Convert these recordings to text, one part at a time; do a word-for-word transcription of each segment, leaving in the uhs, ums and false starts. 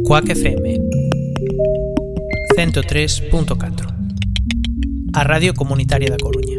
Cuac F M ciento tres punto catro, a Radio Comunitaria da Coruña.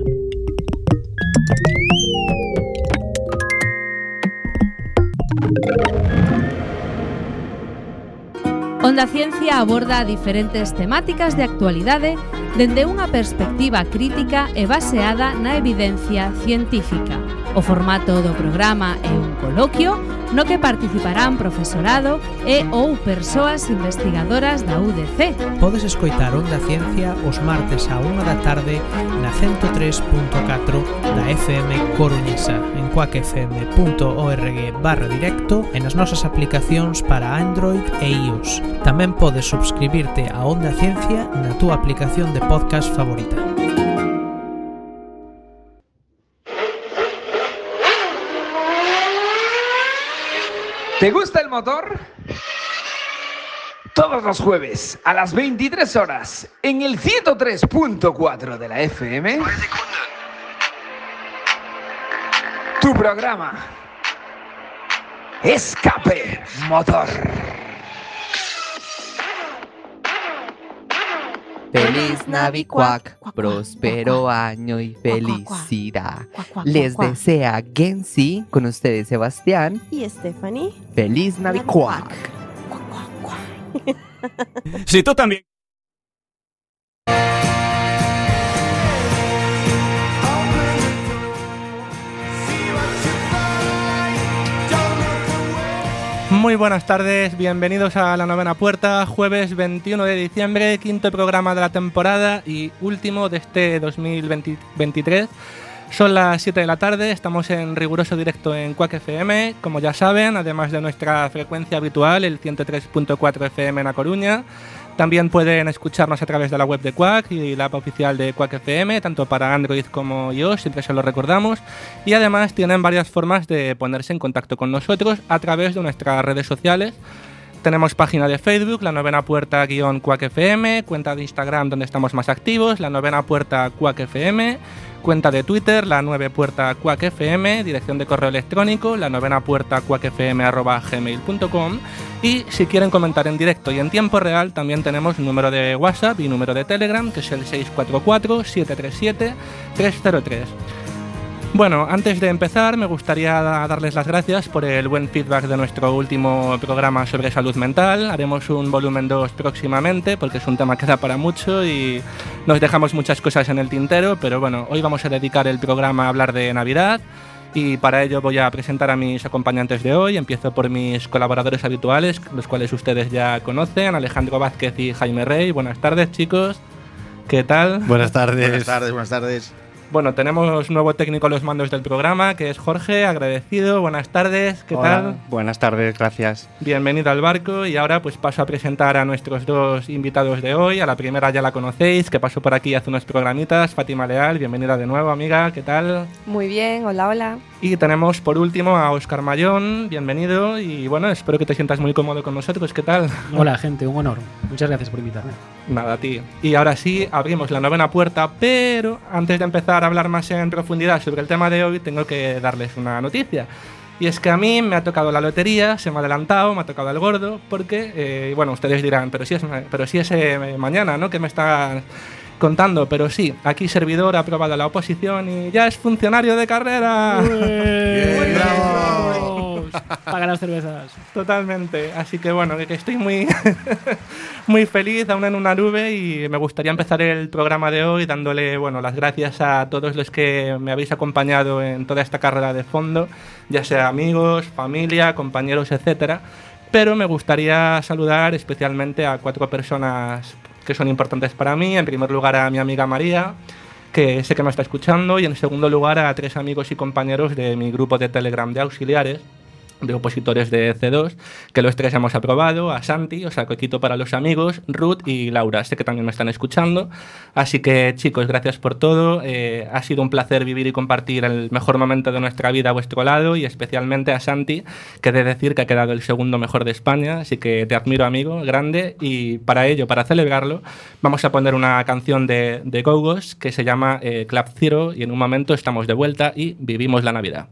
Onda Ciencia aborda diferentes temáticas de actualidade dende unha perspectiva crítica e baseada na evidencia científica. O formato do programa é un coloquio no que participarán profesorado e ou persoas investigadoras da U D C. Podes escoitar Onda Ciencia os martes á unha da tarde na ciento tres punto catro da F M coruñesa, en cuacfm.org barra directo e nas nosas aplicacións para Android e iOS. Tamén podes subscribirte a Onda Ciencia na túa aplicación de podcast favorita. ¿Te gusta el motor? Todos los jueves a las veintitrés horas en el ciento tres punto cuatro de la F M. Tu programa Escape Motor. Feliz Navicuac, próspero año y felicidad. Les desea Gensi, con ustedes Sebastián y Stephanie. Feliz Navicuac. Si tú también. Muy buenas tardes, bienvenidos a La Novena Puerta, jueves veintiuno de diciembre, quinto programa de la temporada y último de este dos mil veintitrés. Son las siete de la tarde, estamos en riguroso directo en Cuac F M, como ya saben, además de nuestra frecuencia habitual, el ciento tres punto cuatro F M en A Coruña. También pueden escucharnos a través de la web de Cuac y la app oficial de Cuac F M, tanto para Android como iOS, siempre se lo recordamos. Y además tienen varias formas de ponerse en contacto con nosotros a través de nuestras redes sociales. Tenemos página de Facebook, La Novena Puerta guión Cuac F M, cuenta de Instagram donde estamos más activos, La Novena Puerta Cuac F M, cuenta de Twitter, La Nueve Puerta Cuac F M, dirección de correo electrónico, la novena puerta cuac f m arroba gmail punto com. Y si quieren comentar en directo y en tiempo real, también tenemos número de WhatsApp y número de Telegram, que es el seis cuatro cuatro, siete tres siete, tres cero tres. Bueno, antes de empezar me gustaría darles las gracias por el buen feedback de nuestro último programa sobre salud mental. Haremos un volumen dos próximamente porque es un tema que da para mucho y nos dejamos muchas cosas en el tintero, pero bueno, hoy vamos a dedicar el programa a hablar de Navidad y para ello voy a presentar a mis acompañantes de hoy. Empiezo por mis colaboradores habituales, los cuales ustedes ya conocen, Alejandro Vázquez y Jaime Rey. Buenas tardes, chicos. ¿Qué tal? Buenas tardes. Buenas tardes, buenas tardes. Bueno, tenemos nuevo técnico a los mandos del programa, que es Jorge, agradecido. Buenas tardes, ¿qué Hola, tal? Buenas tardes, gracias. Bienvenido al barco y ahora pues paso a presentar a nuestros dos invitados de hoy. A la primera ya la conocéis, que pasó por aquí hace unos programitas, Fátima Leal, bienvenida de nuevo, amiga, ¿qué tal? Muy bien, hola, hola. Y tenemos por último a Óscar Mayón, bienvenido y bueno, espero que te sientas muy cómodo con nosotros, ¿qué tal? Hola gente, un honor, muchas gracias por invitarme. Nada, tío. Y ahora sí, abrimos la novena puerta, pero antes de empezar a hablar más en profundidad sobre el tema de hoy, tengo que darles una noticia. Y es que a mí me ha tocado la lotería, se me ha adelantado, me ha tocado el gordo, porque, eh, bueno, ustedes dirán, pero si es, pero si es eh, mañana, ¿no? ¿Qué me está contando? Pero sí, aquí servidor ha aprobado la oposición y ya es funcionario de carrera. ¡Uy! ¡Bravo! Paga las cervezas. Totalmente. Así que bueno, que estoy muy, muy feliz, aún en una nube, y me gustaría empezar el programa de hoy dándole, bueno, las gracias a todos los que me habéis acompañado en toda esta carrera de fondo, ya sea amigos, familia, compañeros, etcétera. Pero me gustaría saludar especialmente a cuatro personas que son importantes para mí. En primer lugar a mi amiga María, que sé que me está escuchando, y en segundo lugar a tres amigos y compañeros de mi grupo de Telegram de auxiliares, de opositores de C dos, que los tres hemos aprobado, a Santi, o sea, coquito para los amigos, Ruth y Laura, sé que también me están escuchando. Así que, chicos, gracias por todo. Eh, ha sido un placer vivir y compartir el mejor momento de nuestra vida a vuestro lado, y especialmente a Santi, que he de decir que ha quedado el segundo mejor de España, así que te admiro, amigo, grande, y para ello, para celebrarlo, vamos a poner una canción de, de Go-Go's que se llama eh, Club Zero, y en un momento estamos de vuelta y vivimos la Navidad.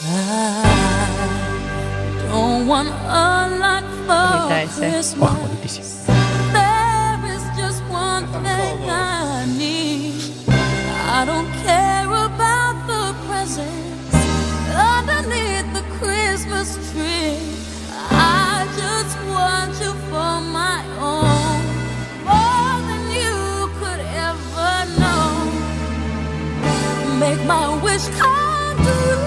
I don't want a lot for Christmas. Oh, bonitísimo. There is just one thing I need. I don't care about the presents underneath the Christmas tree. I just want you for my own, more than you could ever know. Make my wish come true.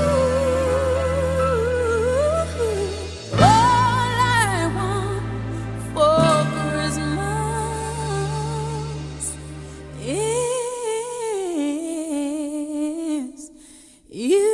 All I want for Christmas is you.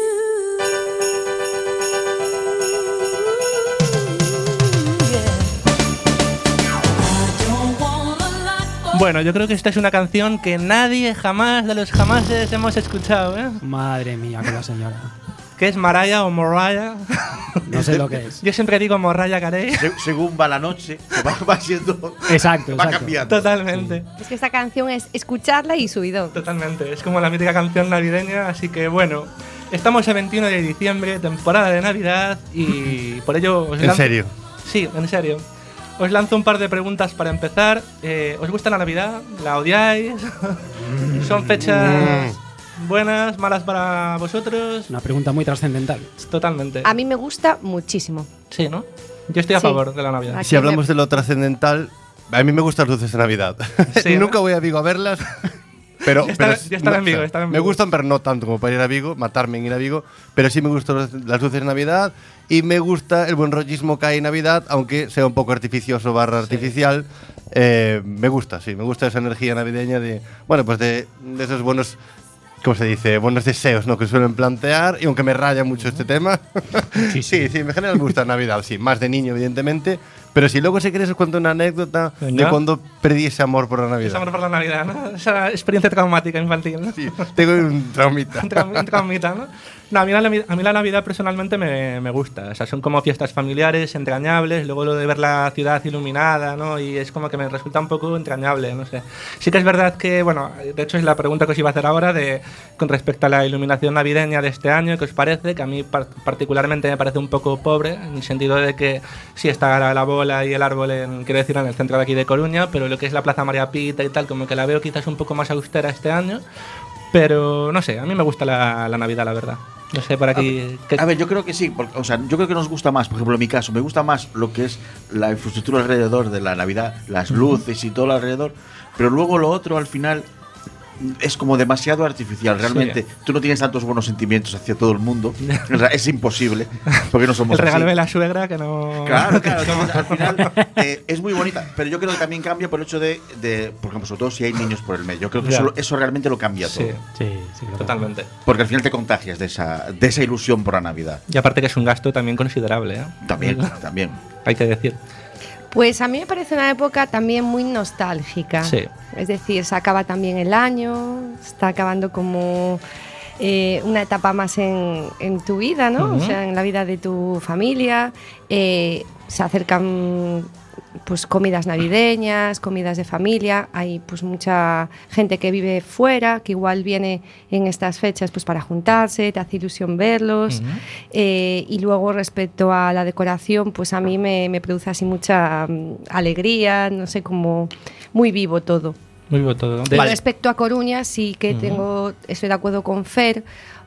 Bueno, yo creo que esta es una canción que nadie jamás de los jamases hemos escuchado, ¿eh? Madre mía, con la señora. ¿Qué es Mariah o Mariah? No sé lo que es. Yo siempre digo Mariah Carey. Se- según va la noche, va, va siendo. Exacto, va exacto. cambiando. Totalmente, Es que esta canción es escucharla y subidón. totalmente. Es como la mítica canción navideña, así que bueno. Estamos a veintiuno de diciembre, temporada de Navidad, y por ello os ¿En lanzo- serio? Sí, en serio. Os lanzo un par de preguntas para empezar. Eh, ¿Os gusta la Navidad? ¿La odiáis? ¿Son fechas buenas, malas para vosotros? Una pregunta muy trascendental. Totalmente. A mí me gusta muchísimo. Sí, ¿no? Yo estoy a Sí. favor de la Navidad. Aquí Si hablamos de lo trascendental, a mí me gustan las luces de Navidad. Sí, Nunca ¿no? voy a Vigo a verlas. Pero, Ya estará- pero- ya estará en no, Vigo, o sea, estará en me Vigo. gustan, pero no tanto como para ir a Vigo, matarme en ir a Vigo. Pero sí me gustan las- las luces de Navidad y me gusta el buen rollismo que hay en Navidad, aunque sea un poco artificioso barra artificial. Eh, me gusta, sí, me gusta esa energía navideña de, bueno, pues de, de esos buenos, ¿cómo se dice? Buenos deseos, ¿no? Que suelen plantear, y aunque me raya mucho este tema. Sí, sí, sí, en general me gusta Navidad, sí, más de niño, evidentemente. Pero si luego, si quieres, os cuento una anécdota Venga. de cuando perdí ese amor por la Navidad. Es amor por la Navidad, ¿no? Esa experiencia traumática infantil, ¿no? Sí, tengo un traumita. Un traum- un traumita, ¿no? No, a mí, la, Navi- a mí la Navidad personalmente me, me gusta. O sea, son como fiestas familiares, entrañables. Luego lo de ver la ciudad iluminada, ¿no? Y es como que me resulta un poco entrañable, no sé. Sí que es verdad que, bueno, de hecho es la pregunta que os iba a hacer ahora de, con respecto a la iluminación navideña de este año, ¿qué os parece? Que a mí par- particularmente me parece un poco pobre, en el sentido de que sí está la, la bola y el árbol, en, quiero decir, en el centro de aquí de Coruña, pero lo que es la Plaza María Pita y tal, como que la veo quizás un poco más austera este año. Pero no sé, a mí me gusta la, la Navidad, la verdad. No sé, por aquí. ¿qué- A ver, yo creo que sí, porque, o sea, yo creo que nos gusta más, por ejemplo, en mi caso, me gusta más lo que es la infraestructura alrededor de la Navidad, las luces y todo lo alrededor, pero luego lo otro al final es como demasiado artificial. Realmente Sí. tú no tienes tantos buenos sentimientos hacia todo el mundo. O sea, es imposible, porque no somos el regalo así. de la suegra que no. Claro, claro. Entonces, al final eh, es muy bonita, pero yo creo que también cambia por el hecho de, de por ejemplo, sobre todo si hay niños por el medio. Yo creo que Ya. eso, eso realmente lo cambia Sí, todo. Sí, sí. lo totalmente. Porque al final te contagias de esa, de esa ilusión por la Navidad. Y aparte que es un gasto también considerable, ¿eh? También, también. Hay que decir. Pues a mí me parece una época también muy nostálgica. Sí. Es decir, se acaba también el año, está acabando como eh, una etapa más en, en tu vida, ¿no? Ujú. O sea, en la vida de tu familia. Eh, se acercan pues comidas navideñas, comidas de familia. Hay pues mucha gente que vive fuera, que igual viene en estas fechas pues para juntarse, te hace ilusión verlos. Ujú. Eh, y luego respecto a la decoración, pues a mí me, me produce así mucha mm, alegría, no sé, como muy vivo todo. Muy bien todo. Y De- respecto a Coruña, sí que Ujú. tengo, estoy de acuerdo con Fer,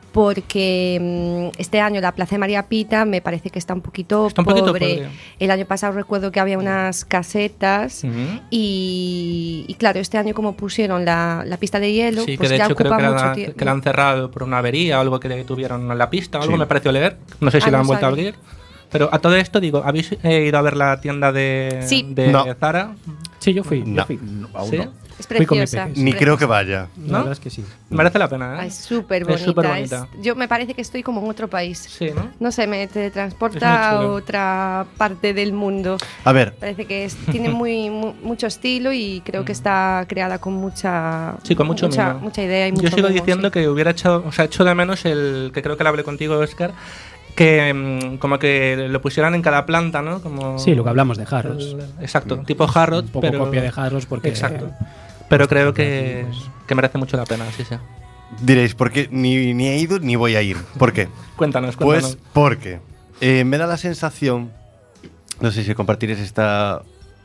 porque mm, este año la Plaza de María Pita me parece que está un poquito Está un pobre. poquito pobre. El año pasado recuerdo que había unas casetas Ujú. y, y claro, este año como pusieron la, la pista de hielo, Sí, que pues de ya hecho creo ocupa que mucho la, tiempo. que la han cerrado por una avería o algo que tuvieron en la pista, o algo Sí. me pareció leer. No sé si Ah, la no han vuelto a sabía. abrir. Pero a todo esto, digo, ¿habéis eh, ido a ver la tienda de, Sí. de No. Zara? Sí, yo fui. No. Yo fui. No, aún ¿Sí? no. Es Fui con mi preciosa. peque. Ni es creo que vaya. La ¿No? verdad es que sí. Merece la pena, Ah, ¿eh? es súper Es bonita. superbonita. es- yo me parece que estoy como en otro país. Sí, ¿no? No sé, me Es teletransporta muy a chulo. otra parte del mundo. A ver, Parece que es- tiene muy, mu- mucho estilo y creo que está creada con mucha, Sí, con mucho mucha, mimo. mucha idea y mucho Yo sigo mimo, diciendo sí. que hubiera echado, o sea, echo de menos el que creo que lo hablé contigo, Oscar, que mm, como que lo pusieran en cada planta, ¿no? Como Sí, lo que hablamos de Harrods. el- exacto, tipo Harrods, Un poco pero copia de Harrods porque... exacto. Pero creo pues, que, pues, que merece mucho la pena, sí, sí. Diréis, ¿por qué? Ni, ni he ido ni voy a ir. ¿Por qué? Cuéntanos, cuéntanos. Pues porque eh, me da la sensación, no sé si compartiréis esta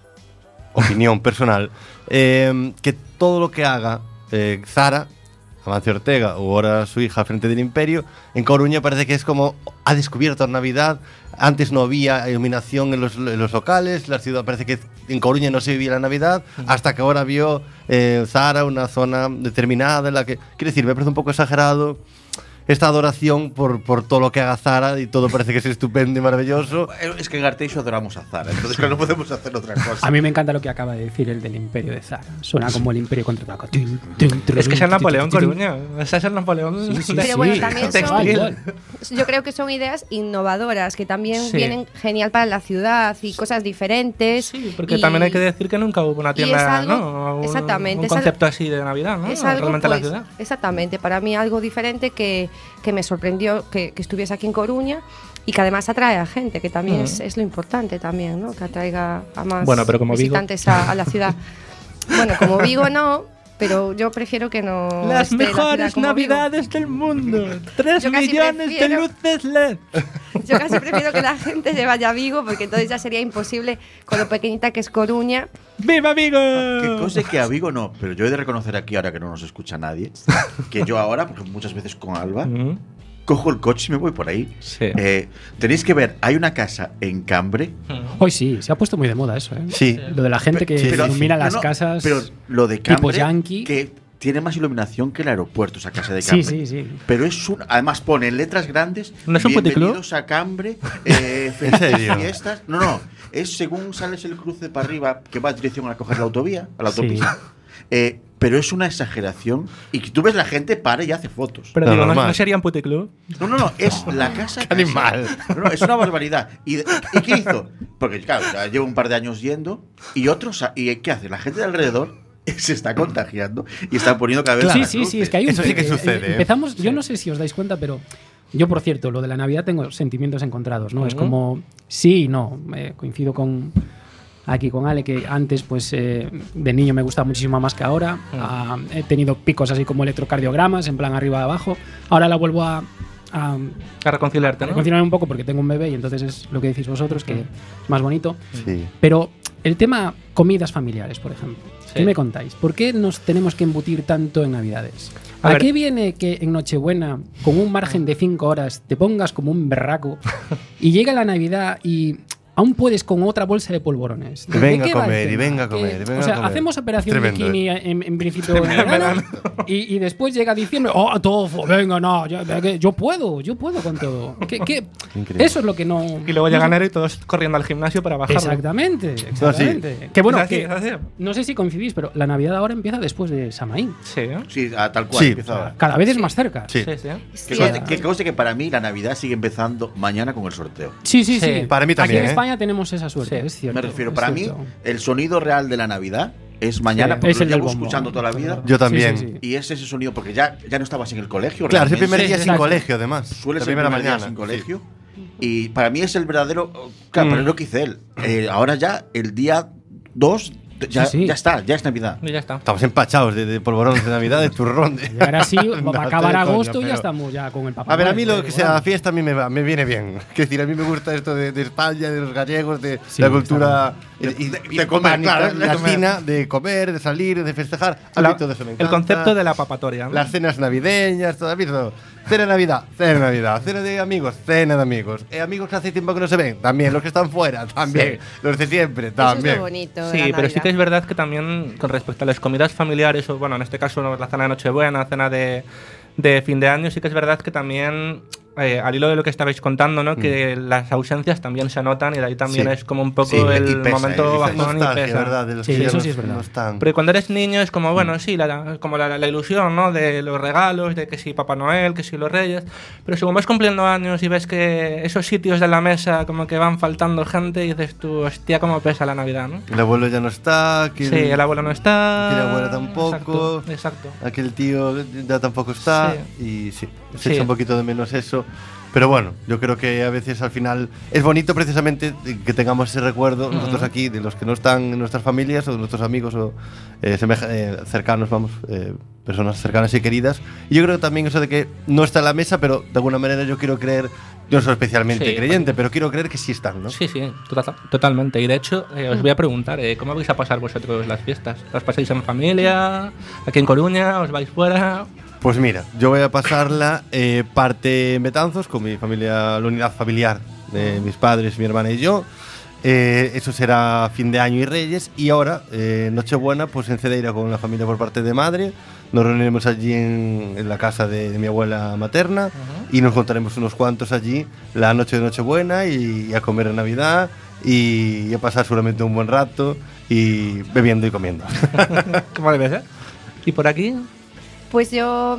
opinión personal, eh, que todo lo que haga eh, Zara, Amancio Ortega o ahora su hija frente del Imperio, en Coruña parece que es como ha descubierto Navidad. Antes no había iluminación en los, en los locales, la ciudad parece que en Coruña no se vivía la Navidad, hasta que ahora vio eh, Zara una zona determinada en la que, quiero decir, me parece un poco exagerado esta adoración por, por todo lo que haga Zara y todo parece que es estupendo y maravilloso. Es que en Arteixo adoramos a Zara, entonces claro, no podemos hacer otra cosa. A mí me encanta lo que acaba de decir el del Imperio de Zara. Suena como el Imperio contraataca. Es que es el Napoleón, Coruña. Ese es el Napoleón. Sí, sí, Pero sí. bueno, también son, Igual. yo creo que son ideas innovadoras que también Sí. vienen genial para la ciudad y cosas diferentes. Sí, porque y- también hay que decir que nunca hubo una y es tienda, algo- ¿no? Un, exactamente, un es algo- concepto así de Navidad, ¿no? Es algo, Realmente en pues, la ciudad. exactamente, para mí algo diferente que, que me sorprendió que, que estuviese aquí en Coruña y que además atrae a gente, que también Ujú. es, es lo importante también, ¿no? Que atraiga a más Bueno, pero como Vigo. visitantes a, a la ciudad. Bueno, como Vigo no, pero yo prefiero que no Las esté la ciudad mejores como Vigo. Navidades del mundo. Tres Yo casi millones prefiero- de luces L E D. Yo casi prefiero que la gente se vaya a Vigo porque entonces ya sería imposible con lo pequeñita que es Coruña. ¡Viva Vigo! Que cosa que a Vigo no, pero yo he de reconocer aquí, ahora que no nos escucha nadie, que yo ahora, porque muchas veces con Alba, Mm. cojo el coche y me voy por ahí. Sí. Eh, tenéis que ver, hay una casa en Cambre. Hoy sí, se ha puesto muy de moda eso, ¿eh? Sí. Lo de la gente que Pero- ilumina no, las no, casas Pero lo de tipo Cambre, yankee. que tiene más iluminación que el aeropuerto, esa casa de Sí, Cambre. sí, sí. Pero es un, además pone en letras grandes, ¿No es un puticlub? bienvenidos a Cambre, eh, felices serio? fiestas. No, no, es según sales el cruce para arriba, que va en dirección a coger la autovía, a la Sí. autopista. Eh, pero es una exageración y que tú ves la gente para y hace fotos. Pero No, digo, ¿no, normal. ¿no sería un puticlub? No, no, no, es la casa. Qué animal. No, no, es una barbaridad. ¿Y, ¿Y qué hizo? Porque, claro, ya llevo un par de años yendo y otros. ¿Y qué hace? La gente de alrededor se está contagiando y está poniendo cada vez Claro. Sí, más sí, luces. sí, es que hay un Eso sí que eh, sucede, ¿eh? Empezamos, yo no sé si os dais cuenta, pero yo, por cierto, lo de la Navidad tengo sentimientos encontrados, ¿no? Es Ujú. como, sí y no. Eh, coincido con aquí con Ale, que antes, pues, eh, de niño me gustaba muchísimo más que ahora. Ah, he tenido picos así como electrocardiogramas, en plan arriba abajo. Ahora la vuelvo a, a, A reconciliarte, a ¿no? reconciliar un poco porque tengo un bebé y entonces es lo que decís vosotros, que es más bonito. Sí. Pero el tema comidas familiares, por ejemplo. Sí. ¿Qué me contáis? ¿Por qué nos tenemos que embutir tanto en Navidades? A ¿A, ver. qué viene que en Nochebuena, con un margen de cinco horas, te pongas como un berraco y llega la Navidad y aún puedes con otra bolsa de polvorones? Y ¿De venga qué a va el comer, y tema? venga a comer, Que- y venga o sea, a comer. hacemos operación Tremendo, bikini en, en principio en verano, y, y después llega diciembre, oh, todo, venga, no, yo, yo puedo, yo puedo con todo. ¿Qué, qué? Increíble. Eso es lo que no... Y luego no llega sé- enero y todos corriendo al gimnasio para bajarlo. Exactamente, exactamente. Que bueno, Es así, que- es así. no sé si coincidís, pero la Navidad ahora empieza después de Samaín. Sí, ¿eh? Sí, a tal cual Sí. empieza ahora. Cada vez es más cerca. Sí. Sí, sí. Que Sí, conste, que conste que para mí la Navidad sigue empezando mañana con el sorteo. Sí, sí, Sí. sí. Para mí también, Aquí en ¿eh? España tenemos esa suerte, Sí. es cierto. Me refiero, es para cierto. mí, el sonido real de la Navidad es mañana, Sí, porque es lo el del llevo bombo. escuchando toda la vida. Yo también. Sí, sí, sí. Y es ese sonido, porque ya, ya no estabas en el colegio. Claro, es el realmente. primer día Sí, sin exacto. colegio, además. Suele la ser el primera primer día mañana. sin sí. colegio. Y para mí es el verdadero. Claro, Mm. pero es lo que hice él. Eh, ahora ya, el día dos, ya, Sí, sí. ya está, ya es Navidad. Y ya está. Estamos empachados de, de polvorones de Navidad, de turrón. De... Llegar así, va a No, acabar de coña, agosto y ya pero- estamos ya con el papá. A ver, a Noel, mí lo pero que sea bueno. fiesta a mí me, va- me viene bien. Es decir, a mí me gusta esto de, de España, de los gallegos, de Sí, la cultura está y, bien. y De comer, hispánica, claro, de comer. latina, de comer, de salir, de festejar. A La- mí todo eso me el encanta. concepto de la papatoria, ¿no? Las cenas navideñas, todo, a mí todo. Cena de Navidad, cena de Navidad. Cena de amigos, cena de amigos. Eh, amigos que hace tiempo que no se ven, también. Los que están fuera, también. Los de siempre, Eso también. es lo bonito. de Sí, la pero sí Navidad. que es verdad que también con respecto a las comidas familiares, o bueno, en este caso la cena de Nochebuena, cena de, de fin de año, sí que es verdad que también, eh, al hilo de lo que estabais contando, ¿no? Que las ausencias también se notan y de ahí también Sí. es como un poco Sí, y el pesa, momento y pesa. bajón y Nostalgia, pesa. ¿verdad? De los Sí, que ya eso no- sí es verdad. no están. Porque cuando eres niño es como, bueno, sí, la, como la, la ilusión, ¿no? De los regalos, de que si Papá Noel, que si los Reyes. Pero según vas cumpliendo años y ves que esos sitios de la mesa como que van faltando gente y dices tú, hostia, cómo pesa la Navidad, ¿no? El abuelo ya no está. Que Sí, el abuelo no está. que la abuela tampoco. Exacto, exacto. Aquel tío ya tampoco está. Y sí, se Sí. echa un poquito de menos eso. pero, pero bueno, yo creo que a veces al final es bonito precisamente que tengamos ese recuerdo uh-huh. nosotros aquí, de los que no están en nuestras familias o de nuestros amigos o eh, semeja, eh, cercanos, vamos, eh, personas cercanas y queridas. Y yo creo también eso de que no está en la mesa, pero de alguna manera yo quiero creer, yo no soy especialmente sí, creyente, pero quiero creer que sí están, ¿no? Sí, sí, total, totalmente. Y de hecho, eh, os voy a preguntar, eh, ¿cómo vais a pasar vosotros las fiestas? ¿Las pasáis en familia? ¿Aquí en Coruña? ¿Os vais fuera? Pues mira, yo voy a pasarla eh, parte en Betanzos con mi familia, la unidad familiar de mis padres, mi hermana y yo. Eh, eso será fin de año y Reyes. Y ahora, eh, Nochebuena, pues en Cedeira con la familia por parte de madre. Nos reuniremos allí en, en la casa de, de mi abuela materna uh-huh. y nos contaremos unos cuantos allí la noche de Nochebuena y, y a comer en Navidad y, y a pasar seguramente un buen rato y bebiendo y comiendo. ¿Cómo debe ser? ¿Y por aquí? Pues yo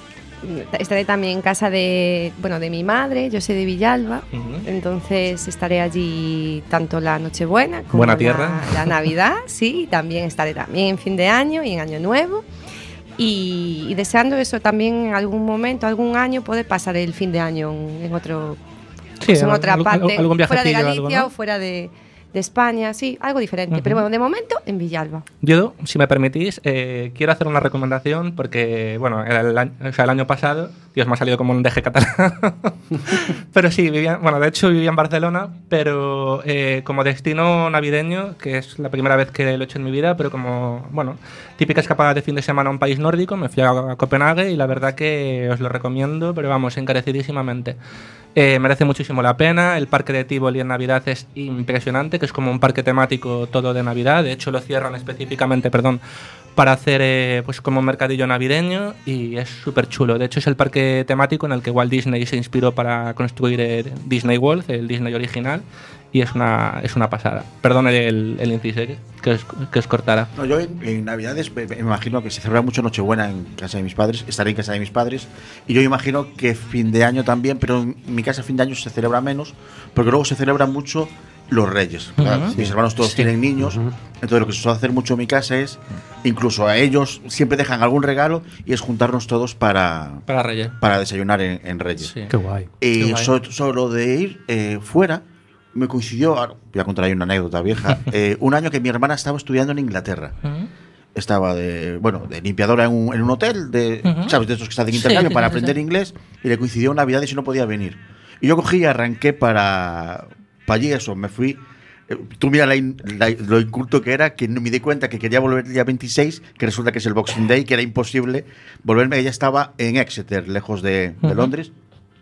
estaré también en casa de, bueno, de mi madre, yo soy de Villalba, uh-huh. entonces estaré allí tanto la Nochebuena como Buena tierra. La, la Navidad, sí, también estaré también en fin de año y en Año Nuevo. Y, y deseando eso también en algún momento, algún año, poder pasar el fin de año en, en otro, sí, pues en otra algún, parte, algún fuera de Galicia algo, ¿no? o fuera de, de España, sí, algo diferente. Uh-huh. Pero bueno, de momento en Villalba. Yo, si me permitís, eh, quiero hacer una recomendación porque, bueno, el, el, o sea, el año pasado, Dios, me ha salido como un deje catalán. Pero sí, vivía, bueno, de hecho vivía en Barcelona, pero eh, como destino navideño, que es la primera vez que lo he hecho en mi vida, pero como, bueno, típica escapada de fin de semana a un país nórdico, me fui a, a Copenhague y la verdad que os lo recomiendo, pero vamos, encarecidísimamente. Eh, merece muchísimo la pena. El parque de Tivoli en Navidad es impresionante, que es como un parque temático todo de Navidad. De hecho, lo cierran específicamente, perdón, para hacer eh, pues como un mercadillo navideño y es súper chulo. De hecho, es el parque temático en el que Walt Disney se inspiró para construir el Disney World, el Disney original, y es una, es una pasada. Perdón el, el inciso que os, que os cortara. No, yo en, en Navidades me, me imagino que se celebra mucho Nochebuena en casa de mis padres, estaré en casa de mis padres, y yo imagino que fin de año también, pero en mi casa fin de año se celebra menos, porque luego se celebra mucho los Reyes. Uh-huh. Mis hermanos todos sí. tienen niños, uh-huh. entonces lo que se suele hacer mucho en mi casa es, incluso a ellos siempre dejan algún regalo y es juntarnos todos para para Reyes, para desayunar en, en Reyes. Sí. Qué guay. Y Qué guay. So, solo de ir eh, fuera me coincidió, ahora voy a contar ahí una anécdota vieja, eh, un año que mi hermana estaba estudiando en Inglaterra. Uh-huh. Estaba de, bueno, de limpiadora en un, en un hotel, de, uh-huh. ¿sabes? De estos que están de intercambio sí, para sí, aprender sí. inglés, y le coincidió Navidades y no podía venir. Y yo cogí y arranqué para, para allí eso, me fui. Eh, tú mira la, la, lo inculto que era, que no me di cuenta que quería volver el día veintiséis, que resulta que es el Boxing Day, que era imposible volverme. Ella estaba en Exeter, lejos de, de uh-huh. Londres.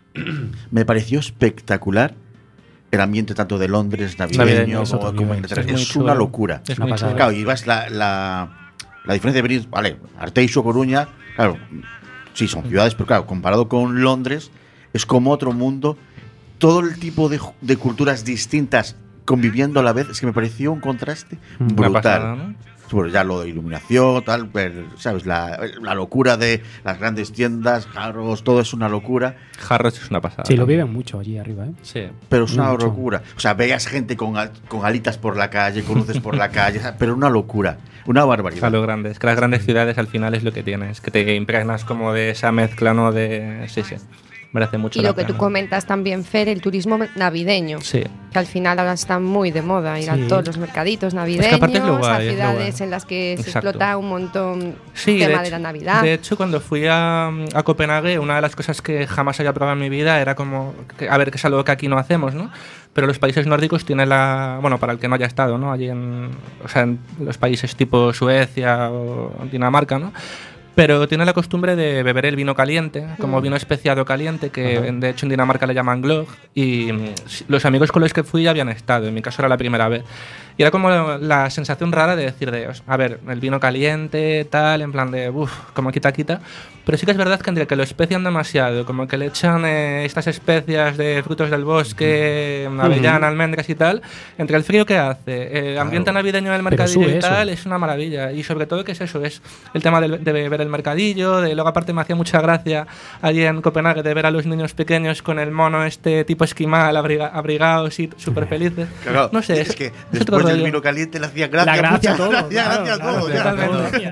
Me pareció espectacular el ambiente tanto de Londres, navideño, es, como, como Inglaterra. Es, es una locura. Es una pasada. Claro, y vas la, la, la diferencia de venir, vale, Arteixo, Coruña, claro, sí, son ciudades, pero claro, comparado con Londres, es como otro mundo. Todo el tipo de, de culturas distintas conviviendo a la vez, es que me pareció un contraste brutal. Pasada, ¿no? Bueno, ya lo de iluminación, tal, ¿sabes? La, la locura de las grandes tiendas, Harrods, todo es una locura. Harrods es una pasada. Sí, lo viven mucho allí arriba, ¿eh? Sí. Pero es una mucho. locura. O sea, veías gente con, con alitas por la calle, con luces por la calle, pero una locura, una barbaridad. A lo grande, es que las grandes ciudades al final es lo que tienes, que te impregnas como de esa mezcla, ¿no? De, sí, sí. Merece mucho y la lo que pena. tú comentas también, Fer, el turismo navideño, sí. que al final ahora está muy de moda ir sí. a todos los mercaditos navideños, es que aparte es lo guay, a ciudades es lo guay. en las que se Exacto. explota un montón sí, el tema de, de, hecho, la Navidad. De hecho, cuando fui a, a Copenhague, una de las cosas que jamás había probado en mi vida era como, que, a ver, que es algo que aquí no hacemos, ¿no? Pero los países nórdicos tienen la, bueno, para el que no haya estado, ¿no? Allí en, o sea, en los países tipo Suecia o Dinamarca, ¿no? Pero tiene la costumbre de beber el vino caliente, como vino especiado caliente, que uh-huh. de hecho en Dinamarca le llaman gløgg, y los amigos con los que fui ya habían estado, en mi caso era la primera vez. Y era como la, la sensación rara de decir, de, a ver, el vino caliente, tal, en plan de, uff, como quita, quita. Pero sí que es verdad que entre que lo especian demasiado, como que le echan eh, estas especias de frutos del bosque, uh-huh. avellana, almendras y tal, entre el frío que hace, el ambiente claro. navideño del mercadillo y tal, es una maravilla. Y sobre todo que es eso, es el tema de, de beber el mercadillo, de luego aparte me hacía mucha gracia allí en Copenhague de ver a los niños pequeños con el mono este tipo esquimal, abriga, abrigados y súper felices. Claro, no sé, es, es que después del vino caliente le hacía gracia. La gracia todo. Gracia, claro, gracia claro, todo. Claro, todo.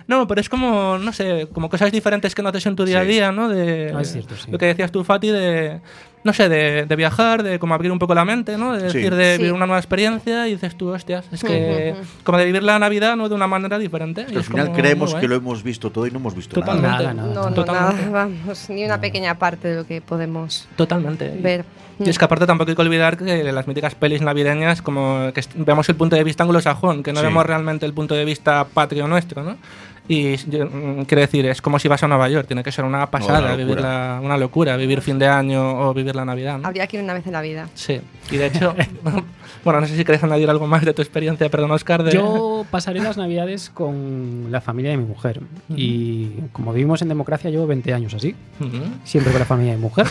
No, pero es como, no sé, como cosas diferentes que notes en tu día a Sí. día, ¿no? De, Ah, es cierto, sí. Lo que decías tú, Fati, de, no sé, de, de viajar, de como abrir un poco la mente, ¿no? De Sí. decir, de Sí. vivir una nueva experiencia y dices tú, hostias, es que Ujú. como de vivir la Navidad, ¿no? De una manera diferente. Es que y al es final como creemos muy guay. que lo hemos visto todo y no hemos visto Totalmente. nada. Nada, nada. No, no, Totalmente. nada, vamos, ni una pequeña parte de lo que podemos Totalmente. ver. Y es que aparte tampoco hay que olvidar que las míticas pelis navideñas, como que est- vemos el punto de vista anglosajón, que no Sí. vemos realmente el punto de vista patrio nuestro, ¿no? Y yo, mm, quiero decir, es como si vas a Nueva York, tiene que ser una pasada, locura. vivir la, una locura, vivir fin de año o vivir la Navidad, ¿no? Habría que ir una vez en la vida. Sí, y de hecho, bueno, no sé si quieres añadir algo más de tu experiencia, perdón, Oscar. De... Yo pasaré las navidades con la familia de mi mujer. Y como vivimos en democracia, llevo veinte años así. Ujú. Siempre con la familia de mi mujer.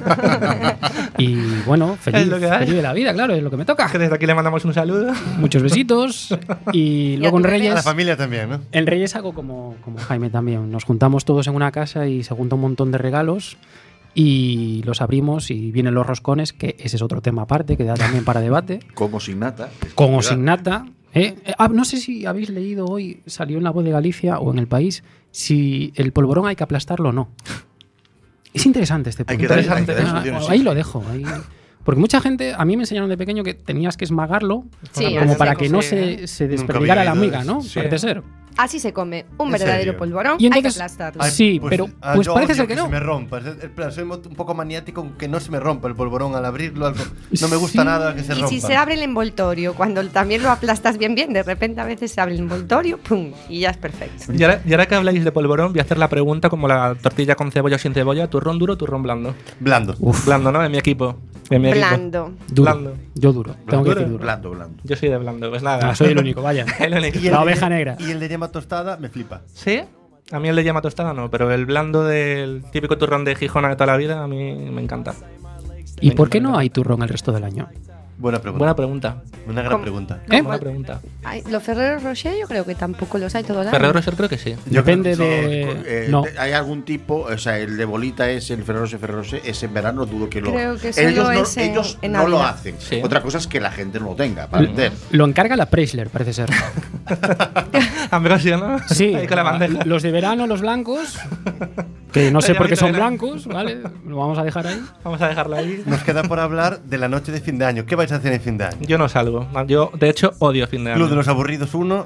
Y bueno, feliz, Es lo que hay. feliz de la vida, claro, es lo que me toca. Que desde aquí le mandamos un saludo. Muchos besitos. Y luego en tu bebé? A la Reyes. familia también, ¿no? En Reyes hago como, como Jaime también. Nos juntamos todos en una casa y se junta un montón de regalos. Y los abrimos y vienen los roscones, que ese es otro tema aparte, que da también para debate. Como sin nata. Con o sin nata. ¿eh? Eh, ah, no sé si habéis leído hoy, salió en La Voz de Galicia o en El País, si el polvorón hay que aplastarlo o no. Es interesante este Hay punto. que dar- hay que dar Ah, soluciones, sí. ahí lo dejo. Ahí. Porque mucha gente, a mí me enseñaron de pequeño que tenías que esmagarlo Sí, como así para se que come. no se, se Nunca desperdigara había la oído amiga, eso. ¿no? Sí. Parece ser. Así se come un ¿En verdadero serio? polvorón, Y hay que entonces- aplastarlo. Ay, Sí, pero ah, pues yo parece odio ser que no. se me rompa. Es- es- plan, soy mo- un poco maniático con que no se me rompa el polvorón al abrirlo. algo- No me gusta Sí. nada que se Y rompa. si se abre el envoltorio, cuando también lo aplastas bien bien, de repente a veces se abre el envoltorio, ¡pum! Y ya es perfecto. Y ahora, y ahora que habláis de polvorón, voy a hacer la pregunta como la tortilla con cebolla o sin cebolla, turrón duro o turrón blando. Blando. Blando, ¿no? De mi equipo. De mi equipo. Blando. Duro. Blando. Yo duro. Tengo que ¿Duro? decir duro. Blando, blando. Yo soy de blando, pues nada. Ah, soy el único, vaya. El único. Y el La de oveja yema- negra. Y el de yema tostada me flipa. ¿Sí? A mí el de yema tostada no, pero el blando del típico turrón de Gijona de toda la vida a mí me encanta. ¿Y Me por qué encanta. no hay turrón el resto del año? Buena pregunta. Buena pregunta. Una gran ¿Cómo? pregunta. ¿Eh? Buena pregunta. Ay, los Ferrero Rocher yo creo que tampoco los hay todo el año. Ferrero Rocher creo que sí. Yo Depende creo que de. Eh, no. de- Hay algún tipo, o sea, el de bolita es el Ferrero Rocher, Ferrero Rocher, es en verano, dudo que lo. Creo que solo ellos no, es en- ellos en no lo Navidad. hacen. Sí. Otra cosa es que la gente no lo tenga para vender. Lo encarga la Preisler, parece ser. Ambrosio, ¿no? Sí, Ahí con la bandeja. los de verano, los blancos, que no sé por qué son Verano. blancos, ¿vale? Lo vamos a dejar ahí. Vamos a dejarlo ahí. Nos queda por hablar de la noche de fin de año. ¿Qué vais a hacer en fin de año? Yo no salgo. Yo, de hecho, odio fin de año. Club de los Aburridos uno.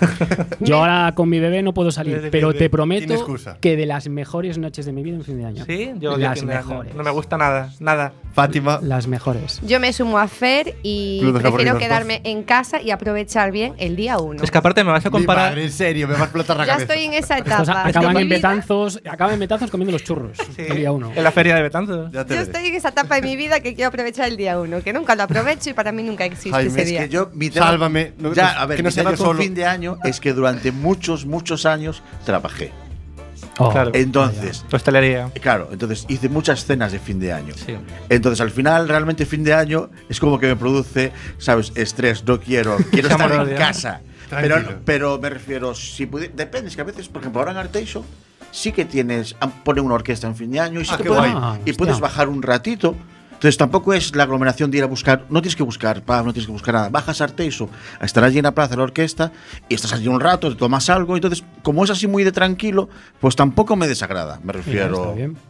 Yo ahora con mi bebé no puedo salir, Desde pero que- te Tiene prometo excusa. que de las mejores noches de mi vida en fin de año. Sí, yo odio Las fin de año. mejores. No me gusta nada, nada. Fátima. Las mejores. Yo me sumo a Fer y Club de los prefiero Aburridos quedarme en casa y aprovechar bien el día uno. Es que aparte me vas a Mi comparar. madre, en serio, me va a explotar la Ya cabeza. estoy en esa Estos etapa. acaban de mi en vida. Betanzos, acaban en Betanzos comiendo los churros. Sí, El día uno. en la feria de Betanzos. Ya te Yo veré. estoy en esa etapa de mi vida que quiero aprovechar el día uno, que nunca lo aprovecho y para mí nunca existe Jaime, ese es día. Que yo, mi tema- Sálvame. No- ya, no- a ver, que no mi sea tema yo con solo. fin de año es que durante muchos, muchos años trabajé. Oh, Claro. Entonces, Hostelería. claro, entonces hice muchas cenas de fin de año. Sí. Entonces, al final, realmente fin de año es como que me produce, ¿sabes? Estrés, no quiero, quiero estar en Amor-odio. casa. Pero, Tranquilo. pero me refiero, si pudi- depende, es que a veces, por ejemplo, ahora en Arteixo sí que tienes, han- pone una orquesta en fin de año y sí Ah, que qué puedes, guay. Ah, y puedes hostia. bajar un ratito. Entonces tampoco es la aglomeración de ir a buscar, no tienes que buscar pub, no tienes que buscar nada. Bajas a Arteixo, estará allí en la plaza la orquesta y estás allí un rato, te tomas algo. Entonces, como es así muy de tranquilo, pues tampoco me desagrada, me mira, refiero. está bien.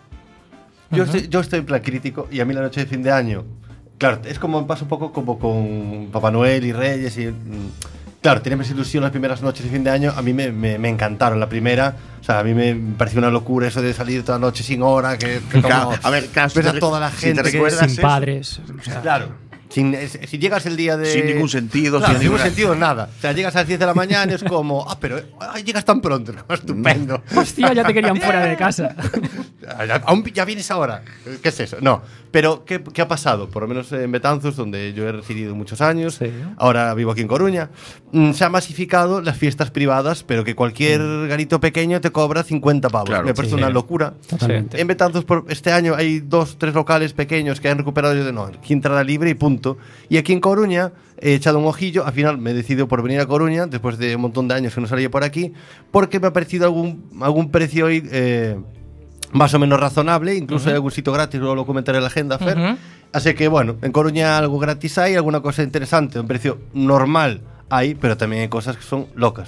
Yo estoy, yo estoy en plan crítico y a mí la noche de fin de año, claro, es como pasa un poco como con Papá Noel y Reyes y mm, claro, teníamos ilusión las primeras noches de fin de año, a mí me, me, me encantaron la primera, o sea, a mí me pareció una locura eso de salir toda la noche sin hora, que, que Claro, como a ver, claro, si ves a te- toda la si te gente que- recuerdas Sin eso. padres. o sea, claro. Sin, es- si llegas el día de. Sin ningún sentido, Claro, sin sin ningún ninguna- sentido, nada. O sea, llegas a las diez de la mañana y es como. Ah, pero ay, llegas tan pronto. Es como estupendo. Hostia, ya te querían fuera de casa. Ah, ya- Aún ya vienes ahora. ¿Qué es eso? No. Pero, ¿qué, qué ha pasado? Por lo menos en Betanzos, donde yo he residido muchos años, Sí. ahora vivo aquí en Coruña, mm, se han masificado las fiestas privadas, pero que cualquier garito pequeño te cobra cincuenta pavos. Claro, Me parece sí. una locura. Totalmente. En Betanzos, por este año hay dos, tres locales pequeños que han recuperado. Yo de no, aquí entrada libre y punto. Y aquí en Coruña he echado un ojillo. Al final me he decidido por venir a Coruña, después de un montón de años que no salía por aquí, porque me ha parecido algún, algún precio hoy. Eh, más o menos razonable, incluso hay algún sitio gratis, luego lo comentaré en la agenda, Fer. Ujú. Así que bueno, en Coruña algo gratis hay, alguna cosa interesante, un precio normal hay, pero también hay cosas que son locas.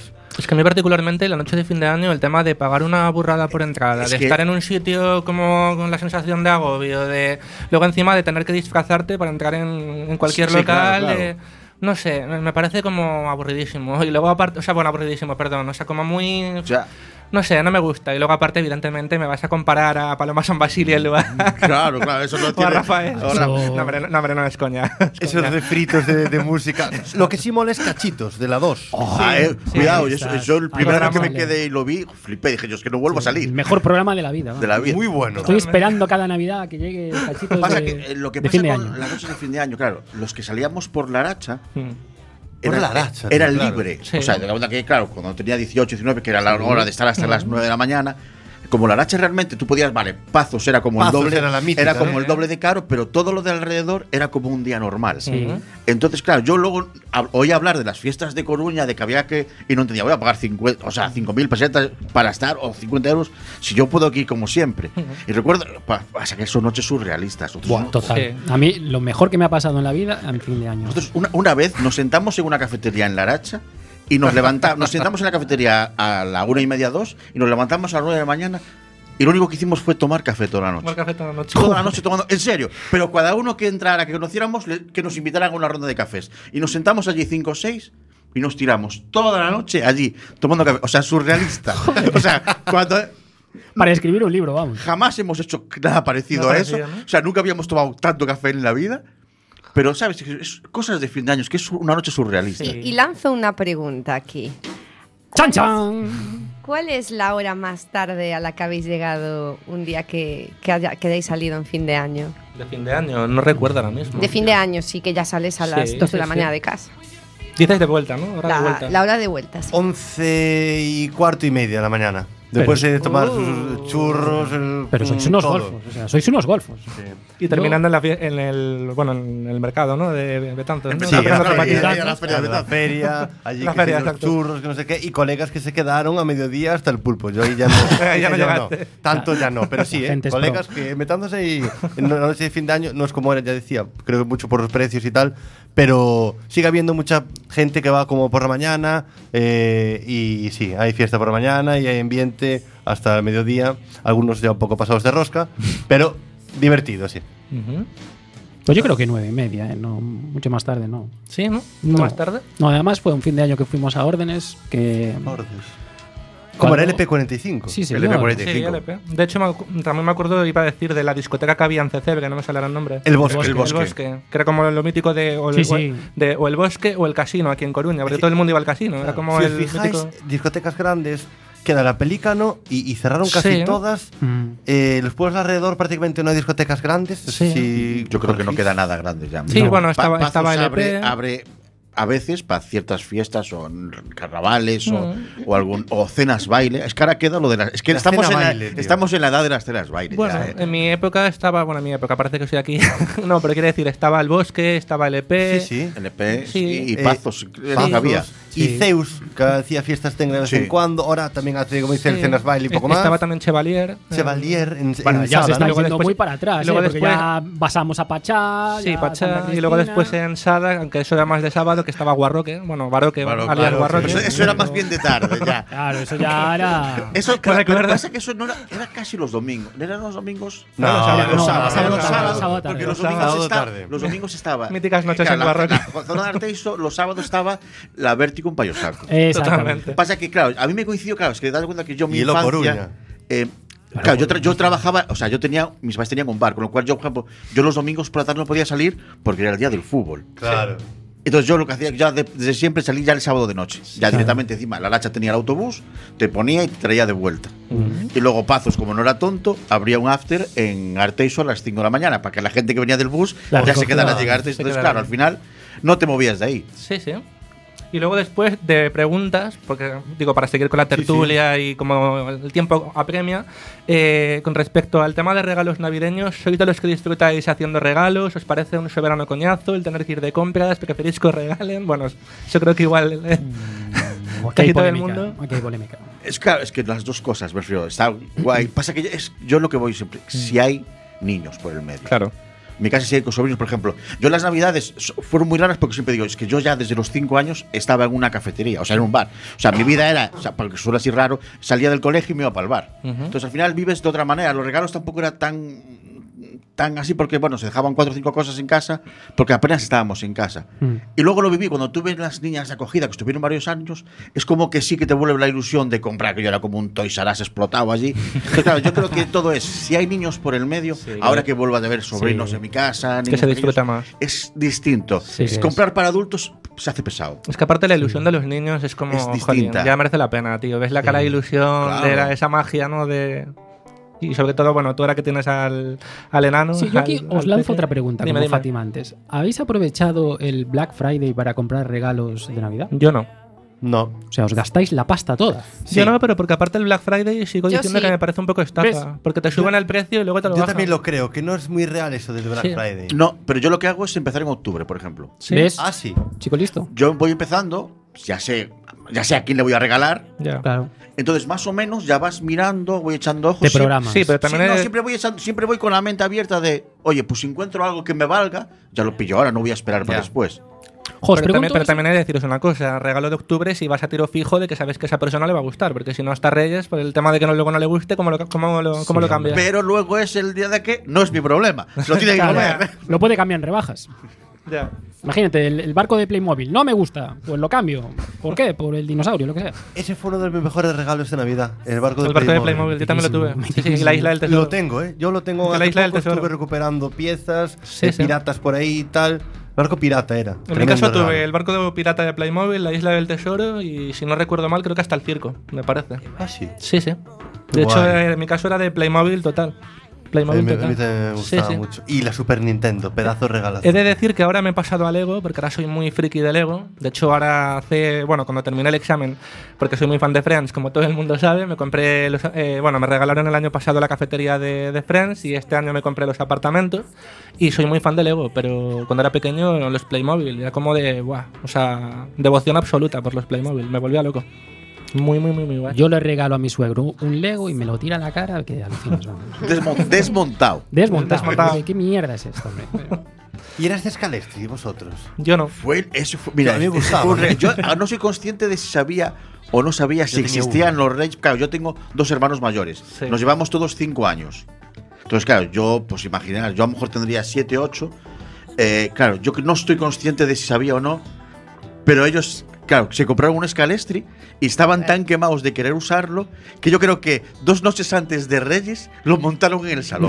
Es que a mí particularmente la noche de fin de año el tema de pagar una burrada por entrada, Es de que- estar en un sitio como con la sensación de agobio, de luego encima de tener que disfrazarte para entrar en, en cualquier Sí, local, claro, claro. eh, no sé, me me parece como aburridísimo. Y luego aparte, o sea, bueno, aburridísimo, perdón, o sea, como muy... O sea, no sé, no me gusta. Y luego aparte, evidentemente, me vas a comparar a Paloma San Basilio en lugar... claro, claro, eso no o a tiene. Rafael. Ahora- No, hombre, no, hombre, no es coña. Es Esos coña. refritos de, de música. Lo que sí mola es cachitos, de la dos. Oh, Sí, eh, sí, cuidado, ahí yo, estás. yo el primer año que me Vale. quedé y lo vi, flipé, dije yo, es que no vuelvo a El salir mejor programa de la vida. vamos. de la vida. Muy bueno. Estoy esperando cada Navidad a que llegue el cachito Pasa de, que eh, lo que de pasa fin de con año. las noches de fin de año, claro, los que salíamos por la Aracha Mm. Por era, la Aracha, era claro. libre. Sí. O sea, de la verdad que, claro, cuando tenía dieciocho, diecinueve, que era la hora de estar hasta las nueve de la mañana, como la Aracha realmente tú podías, vale, Pazos era como Pazos el doble, era la mítica, era como ¿no? el doble de caro, pero todo lo de alrededor era como un día normal. Sí. Entonces, claro, yo luego hab- oí hablar de las fiestas de Coruña, de que había que. Y no entendía, voy a pagar cincuenta, o sea, cinco mil pesetas para estar, o cincuenta euros, si yo puedo aquí como siempre. Y recuerdo, pa- pasa que son noches surrealistas. Nosotros, Buah, total. Sí. A mí lo mejor que me ha pasado en la vida en fin de año. nosotros una, una vez nos sentamos en una cafetería en La Aracha y nos levantamos, nos sentamos en la cafetería a la una y media, dos, y nos levantamos a las nueve de la mañana. Y lo único que hicimos fue tomar café toda la noche. Tomar café toda la noche. Toda la noche tomando, en serio. Pero cada uno que entrara, que conociéramos, le- que nos invitaran a una ronda de cafés. Y nos sentamos allí cinco o seis y nos tiramos toda la noche allí tomando café. O sea, surrealista. O sea, cuando Para escribir un libro, vamos. jamás hemos hecho nada parecido Nada a eso. parecido, ¿no? O sea, nunca habíamos tomado tanto café en la vida. Pero, ¿sabes? Es cosas de fin de años, que es una noche surrealista. Y, y lanzo una pregunta aquí. ¡Chan, chan! ¿Cuál es la hora más tarde a la que habéis llegado un día que, que, haya- que hayáis salido en fin de año? De fin de año, no recuerdo ahora mismo. De fin de año sí que ya sales a las Sí, dos de sí, la sí. mañana de casa. Dices de vuelta, ¿no? Hora de La, vuelta. la hora de vuelta, sí. Once y cuarto y media de la mañana. Después de tomar sus churros. el- Pero sois mm, unos todo. golfos, o sea, sois unos golfos. Y terminando en, la fie- en el bueno en el mercado, ¿no? De Betanzos, ¿no? Sí, Haciendo la feria, zapatillas. la feria, la feria, allí La que feria, sí, los exacto. churros, que no sé qué, y colegas que se quedaron a mediodía hasta el pulpo. Yo ahí ya no, Ya no yo llegaste. tanto ya no, pero sí, ¿eh? Gente es colegas que metándose ahí en la noche de fin de año, no es como era, ya decía, creo que mucho por los precios y tal, pero sigue habiendo mucha gente que va como por la mañana, eh, y, sí, hay fiesta por la mañana y hay ambiente hasta el mediodía, algunos ya un poco pasados de rosca, pero divertido, sí. Ujú. Pues yo creo que nueve y media, ¿eh? No, mucho más tarde, no. Sí, ¿no? No. Más tarde. No, además fue un fin de año que fuimos a órdenes que... Como el Cuando- L P cuarenta y cinco. Sí, sí, El L P cuarenta y cinco. Sí, L P. De hecho, me acu- también me acuerdo, iba a decir, de la discoteca que había en C C, que no me sale el nombre. El Bosque. El El Bosque. bosque. Que era como lo mítico de o, el, Sí, sí. o el- de o el bosque o el casino aquí en Coruña, porque todo el mundo iba al casino. Era como si el os fijáis, mítico. discotecas grandes, queda la Pelícano y, y cerraron casi Sí. todas. Mm. Eh, los pueblos alrededor prácticamente no hay discotecas grandes. Sí. Si Yo creo que no corregís. queda nada grande ya. Sí, No. bueno, Pa- estaba, Pazos estaba L abre, P. abre a veces para ciertas fiestas o en carnavales o, Mm. o algún o cenas baile. Es que ahora queda lo de las. Es que La estamos, cena en la, baile, tío. estamos en la edad de las cenas baile. Bueno, ya, ¿eh? en mi época estaba, bueno, en mi época, parece que estoy aquí. No, pero quiere decir, estaba el bosque, estaba L P. Sí, sí. L P Sí. y, y Eh, Pazos. es lo Pazos que había. Y Sí. Zeus, que hacía fiestas tecno de vez Sí. en cuando. Ahora también hace, como dice, el Sí. cenas baile y poco más. Estaba también Chevalier. Chevalier en, Bueno, en ya Sada, se está ¿no? luego yendo después- muy para atrás, y luego ¿eh? Porque después- ya pasamos a Pachá, Sí, ya Pachá. Santa Y luego Cristina. después en Sada, aunque eso era más de sábado, que estaba Guarroque. Bueno, Baroque, Baroque, alias Baroque. Guarroque. Eso, eso era más bien de tarde ya. Claro, eso ya era... Eso, ¿Te pero, pero recuerdas? pasa que eso no era, era casi los domingos. ¿Eran los domingos? No, los sábados. no, los sábados, sábado los tarde, sábados, sábado tarde. porque los Sábado domingos, está- tarde. los domingos estaba. Míticas noches claro, en la- Guarroque. La zona de Arteiso, los sábados estaba la Vértigo en Payosaco. Exactamente. Totalmente. Pasa que, claro, a mí me coincidió, claro, es que te das cuenta que yo mi Y el infancia. Coruña. eh, claro, yo, tra- yo trabajaba, o sea, yo tenía, mis padres tenían un bar, con lo cual yo, por ejemplo, yo los domingos por la tarde no podía salir porque era el día del fútbol. Claro. Entonces yo lo que hacía, ya de- desde siempre salí ya el sábado de noche. Ya Claro. directamente encima, la Lacha tenía el autobús, te ponía y te traía de vuelta. Y luego Pazos, como no era tonto, abría un after en Arteiso a las cinco de la mañana para que la gente que venía del bus Claro, ya se recogía. quedara a llegar a Arteiso. Se Entonces, quedara. claro, al final no te movías de ahí. Sí, sí. Y luego después de preguntas, porque digo, para seguir con la tertulia y como el tiempo apremia, eh, con respecto al tema de regalos navideños, ¿sois de los que disfrutáis haciendo regalos? ¿Os parece un soberano coñazo el tener que ir de compras? ¿Preferís que os regalen? Bueno, yo creo que igual eh, Aquí casi hay todo el polémica, mundo. aquí hay polémica. Es claro, es que las dos cosas, me refiero, está guay. Pasa que es, yo lo que voy siempre, si hay niños por el medio. Claro. En mi casa sí hay con sobrinos, por ejemplo. Yo las navidades fueron muy raras porque siempre digo, es que yo ya desde los cinco años estaba en una cafetería, o sea, en un bar. O sea, mi vida era, o sea, porque suele así raro, salía del colegio y me iba para el bar. Uh-huh. Entonces al final vives de otra manera. Los regalos tampoco era tan tan así porque, bueno, se dejaban cuatro o cinco cosas en casa porque apenas estábamos en casa. Mm. Y luego lo viví cuando tuve las niñas de acogida, que estuvieron varios años, es como que sí que te vuelve la ilusión de comprar, que yo era como un Toys R Us explotado allí. Entonces, claro, yo creo que todo es, si hay niños por el medio, sí, ahora que vuelva a haber sobrinos sí. en mi casa, es que se disfruta más. Es distinto. Sí, es comprar es. para adultos se hace pesado. Es que aparte la ilusión sí. de los niños es como, es distinta. Jolín, ya merece la pena, tío. Ves la sí. cara de ilusión, claro. de la, esa magia, ¿no? De... Y sobre todo, bueno, tú ahora que tienes al, al enano. Sí, yo aquí al, os al lanzo peque. otra pregunta, dime, como dime. Fátima antes. ¿Habéis aprovechado el Black Friday para comprar regalos de Navidad? Yo no. No. O sea, os gastáis la pasta toda. Sí. Yo no, pero porque aparte el Black Friday sigo yo diciendo sí. que me parece un poco estafa. ¿Ves? Porque te suben yo, el precio y luego te lo yo bajan. Yo también lo creo, que no es muy real eso del Black sí. Friday. No, pero yo lo que hago es empezar en octubre, por ejemplo. ¿Sí? ¿Ves? Ah, sí. Chico, listo. Yo voy empezando, ya sé, ya sé a quién le voy a regalar. Ya. Claro. Entonces, más o menos, ya vas mirando, voy echando ojos. Te programas. Sí, pero también sí, es... no, siempre voy echando, siempre voy con la mente abierta de, oye, pues si encuentro algo que me valga, ya lo pillo ahora, no voy a esperar ya. para después. Jos, pero, también, pero también hay que deciros una cosa, regalo de octubre si vas a tiro fijo de que sabes que a esa persona le va a gustar, porque si no hasta Reyes, por el tema de que no, luego no le guste, ¿cómo lo, cómo lo, cómo sí, lo cambias? Pero luego es el día de que no es mi problema, se lo tiene que claro, comer. Lo puede cambiar en rebajas. Ya. Imagínate, el, el barco de Playmobil no me gusta, pues lo cambio. ¿Por qué? Por el dinosaurio, lo que sea. Ese fue uno de mis mejores regalos de Navidad, el barco de el barco Playmobil. de Playmobil, yo también lo tuve. Sí, sí, la isla del tesoro. Lo tengo, ¿eh? Yo lo tengo. En la isla del tesoro. Estuve recuperando piezas, sí, eh, sí. piratas por ahí y tal. Barco pirata era. En mi caso tuve el barco de pirata de Playmobil, la isla del tesoro y, si no recuerdo mal, creo que hasta el circo, me parece. Ah, sí. Sí, sí. De Guay. hecho, en mi caso era de Playmobil total. Playmobil a mí, total. A mí me gustaba sí, sí. mucho. Y la Super Nintendo, pedazo regalazo. He de decir que ahora me he pasado a Lego, porque ahora soy muy friki de Lego. De hecho, ahora hace, bueno, cuando terminé el examen, porque soy muy fan de Friends, como todo el mundo sabe, me compré, los, eh, bueno, me regalaron el año pasado la cafetería de, de Friends y este año me compré los apartamentos. Y soy muy fan de Lego, pero cuando era pequeño los Playmobil, era como de, buah, o sea, devoción absoluta por los Playmobil, me volvía loco. Muy, muy, muy, muy guay. Yo le regalo a mi suegro un Lego y me lo tira a la cara, que alucinas. Desmont desmontado. Desmontado. Desmontado. ¿Qué mierda es esto, hombre? ¿Y eras de Scalestri, vosotros? Yo no. Fue, eso fue, mira, a mí me gustaba. Fue, yo no soy consciente de si sabía o no sabía si existían uno. los Reyes. Claro, yo tengo dos hermanos mayores. Sí. Nos llevamos todos cinco años. Entonces, claro, yo, pues imaginar, yo a lo mejor tendría siete, ocho. Eh, claro, yo no estoy consciente de si sabía o no, pero ellos... Claro, se compraron un Scalestri y estaban tan quemados de querer usarlo que yo creo que dos noches antes de Reyes lo montaron en el salón.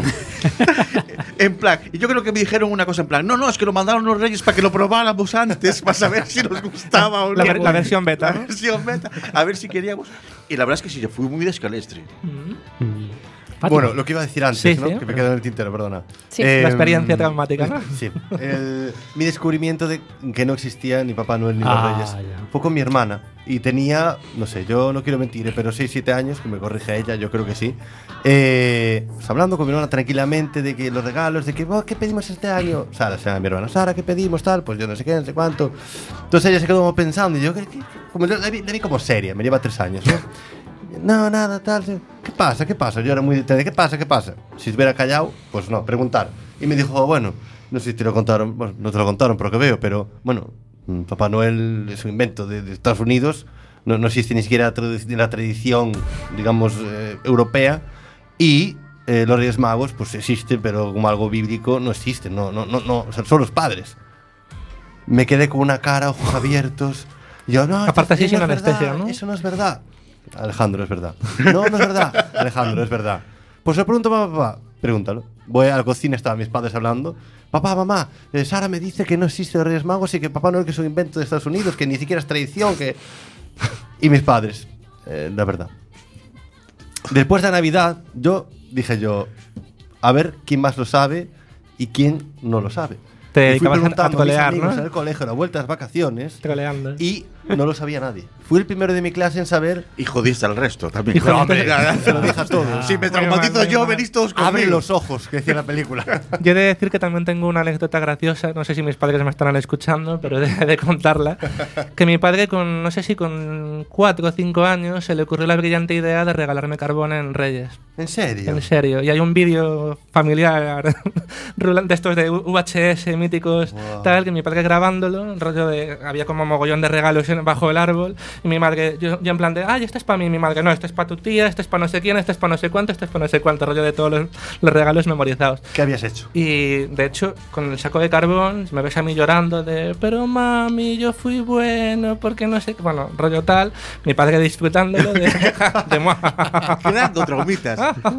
En plan, y yo creo que me dijeron una cosa en plan, no, no, es que lo mandaron los Reyes para que lo probáramos antes, para saber si nos gustaba o no. La, la versión beta, ¿no? La versión beta, a ver si queríamos. Y la verdad es que sí, yo fui muy de Scalestri. Mm-hmm. Bueno, lo que iba a decir antes, sí, ¿no? Sí. Que me quedó en el tintero, perdona. Sí. Eh, la experiencia traumática, ¿no? Sí. El, mi descubrimiento de que no existía ni Papá Noel ni los ah, Reyes ya. fue con mi hermana. Y tenía, no sé, yo no quiero mentir, pero seis, siete años, que me corrige ella, yo creo que sí. Eh, pues hablando con mi hermana tranquilamente de que los regalos, de que, oh, ¿qué pedimos este año? Sara, o sea, mi hermana, Sara, ¿qué pedimos? Tal, pues yo no sé qué, no sé cuánto. Entonces ella se quedó como pensando, y yo, ¿qué, qué? Como, la, vi, la vi como seria, me lleva tres años, ¿no? No, nada, tal. ¿Qué pasa? ¿Qué pasa? Yo era muy de ¿qué pasa? ¿Qué pasa? Si hubiera callado, pues no, preguntar. Y me dijo, bueno, no sé si te lo contaron, bueno, no te lo contaron por lo que veo, pero bueno, Papá Noel es un invento de, de Estados Unidos, no, no existe ni siquiera la tradición, digamos, eh, europea, y eh, los Reyes Magos, pues existen, pero como algo bíblico no existen, no, no, no, no, o sea, son los padres. Me quedé con una cara, ojos abiertos. Yo, no, aparte así sin no anestesia, verdad, ¿no? Eso no es verdad. Alejandro, es verdad. No, no es verdad. Alejandro, es verdad. Pues le pregunto a papá, pregúntalo. Voy a la cocina, estaban mis padres hablando. Papá, mamá, eh, Sara me dice que no existe los Reyes Magos y que Papá Noel que es un invento de Estados Unidos, que ni siquiera es tradición, que... Y mis padres, eh, la verdad. Después de Navidad, yo dije yo, a ver quién más lo sabe y quién no lo sabe. Te y fui preguntando a mis trolear, amigos ¿no? en el colegio, a la vuelta de las vacaciones. Troleando. Y no lo sabía nadie. Fui el primero de mi clase en saber. Y jodiste al resto también. No, hombre, se lo dije a todos. Si me traumatizo yo, venís todos conmigo. Abre los ojos, que decía la película. Yo he de decir que también tengo una anécdota graciosa, no sé si mis padres me estarán escuchando, pero he de, de contarla. Que mi padre, con no sé si con cuatro o cinco años, se le ocurrió la brillante idea de regalarme carbón en Reyes. ¿En serio? En serio. Y hay un vídeo familiar de estos de U H S míticos, wow. Tal, que mi padre grabándolo, rollo de, había como mogollón de regalos bajo el árbol, y mi madre, yo, yo en plan de, ay, este es para mí, mi madre, no, este es para tu tía, este es para no sé quién, este es para no sé cuánto, este es para no sé cuánto, rollo de todos los, los regalos memorizados. ¿Qué habías hecho? Y de hecho, con el saco de carbón, me ves a mí llorando de, pero mami, yo fui bueno, porque no sé qué, bueno, rollo tal, mi padre disfrutándolo de, de creando traumitas.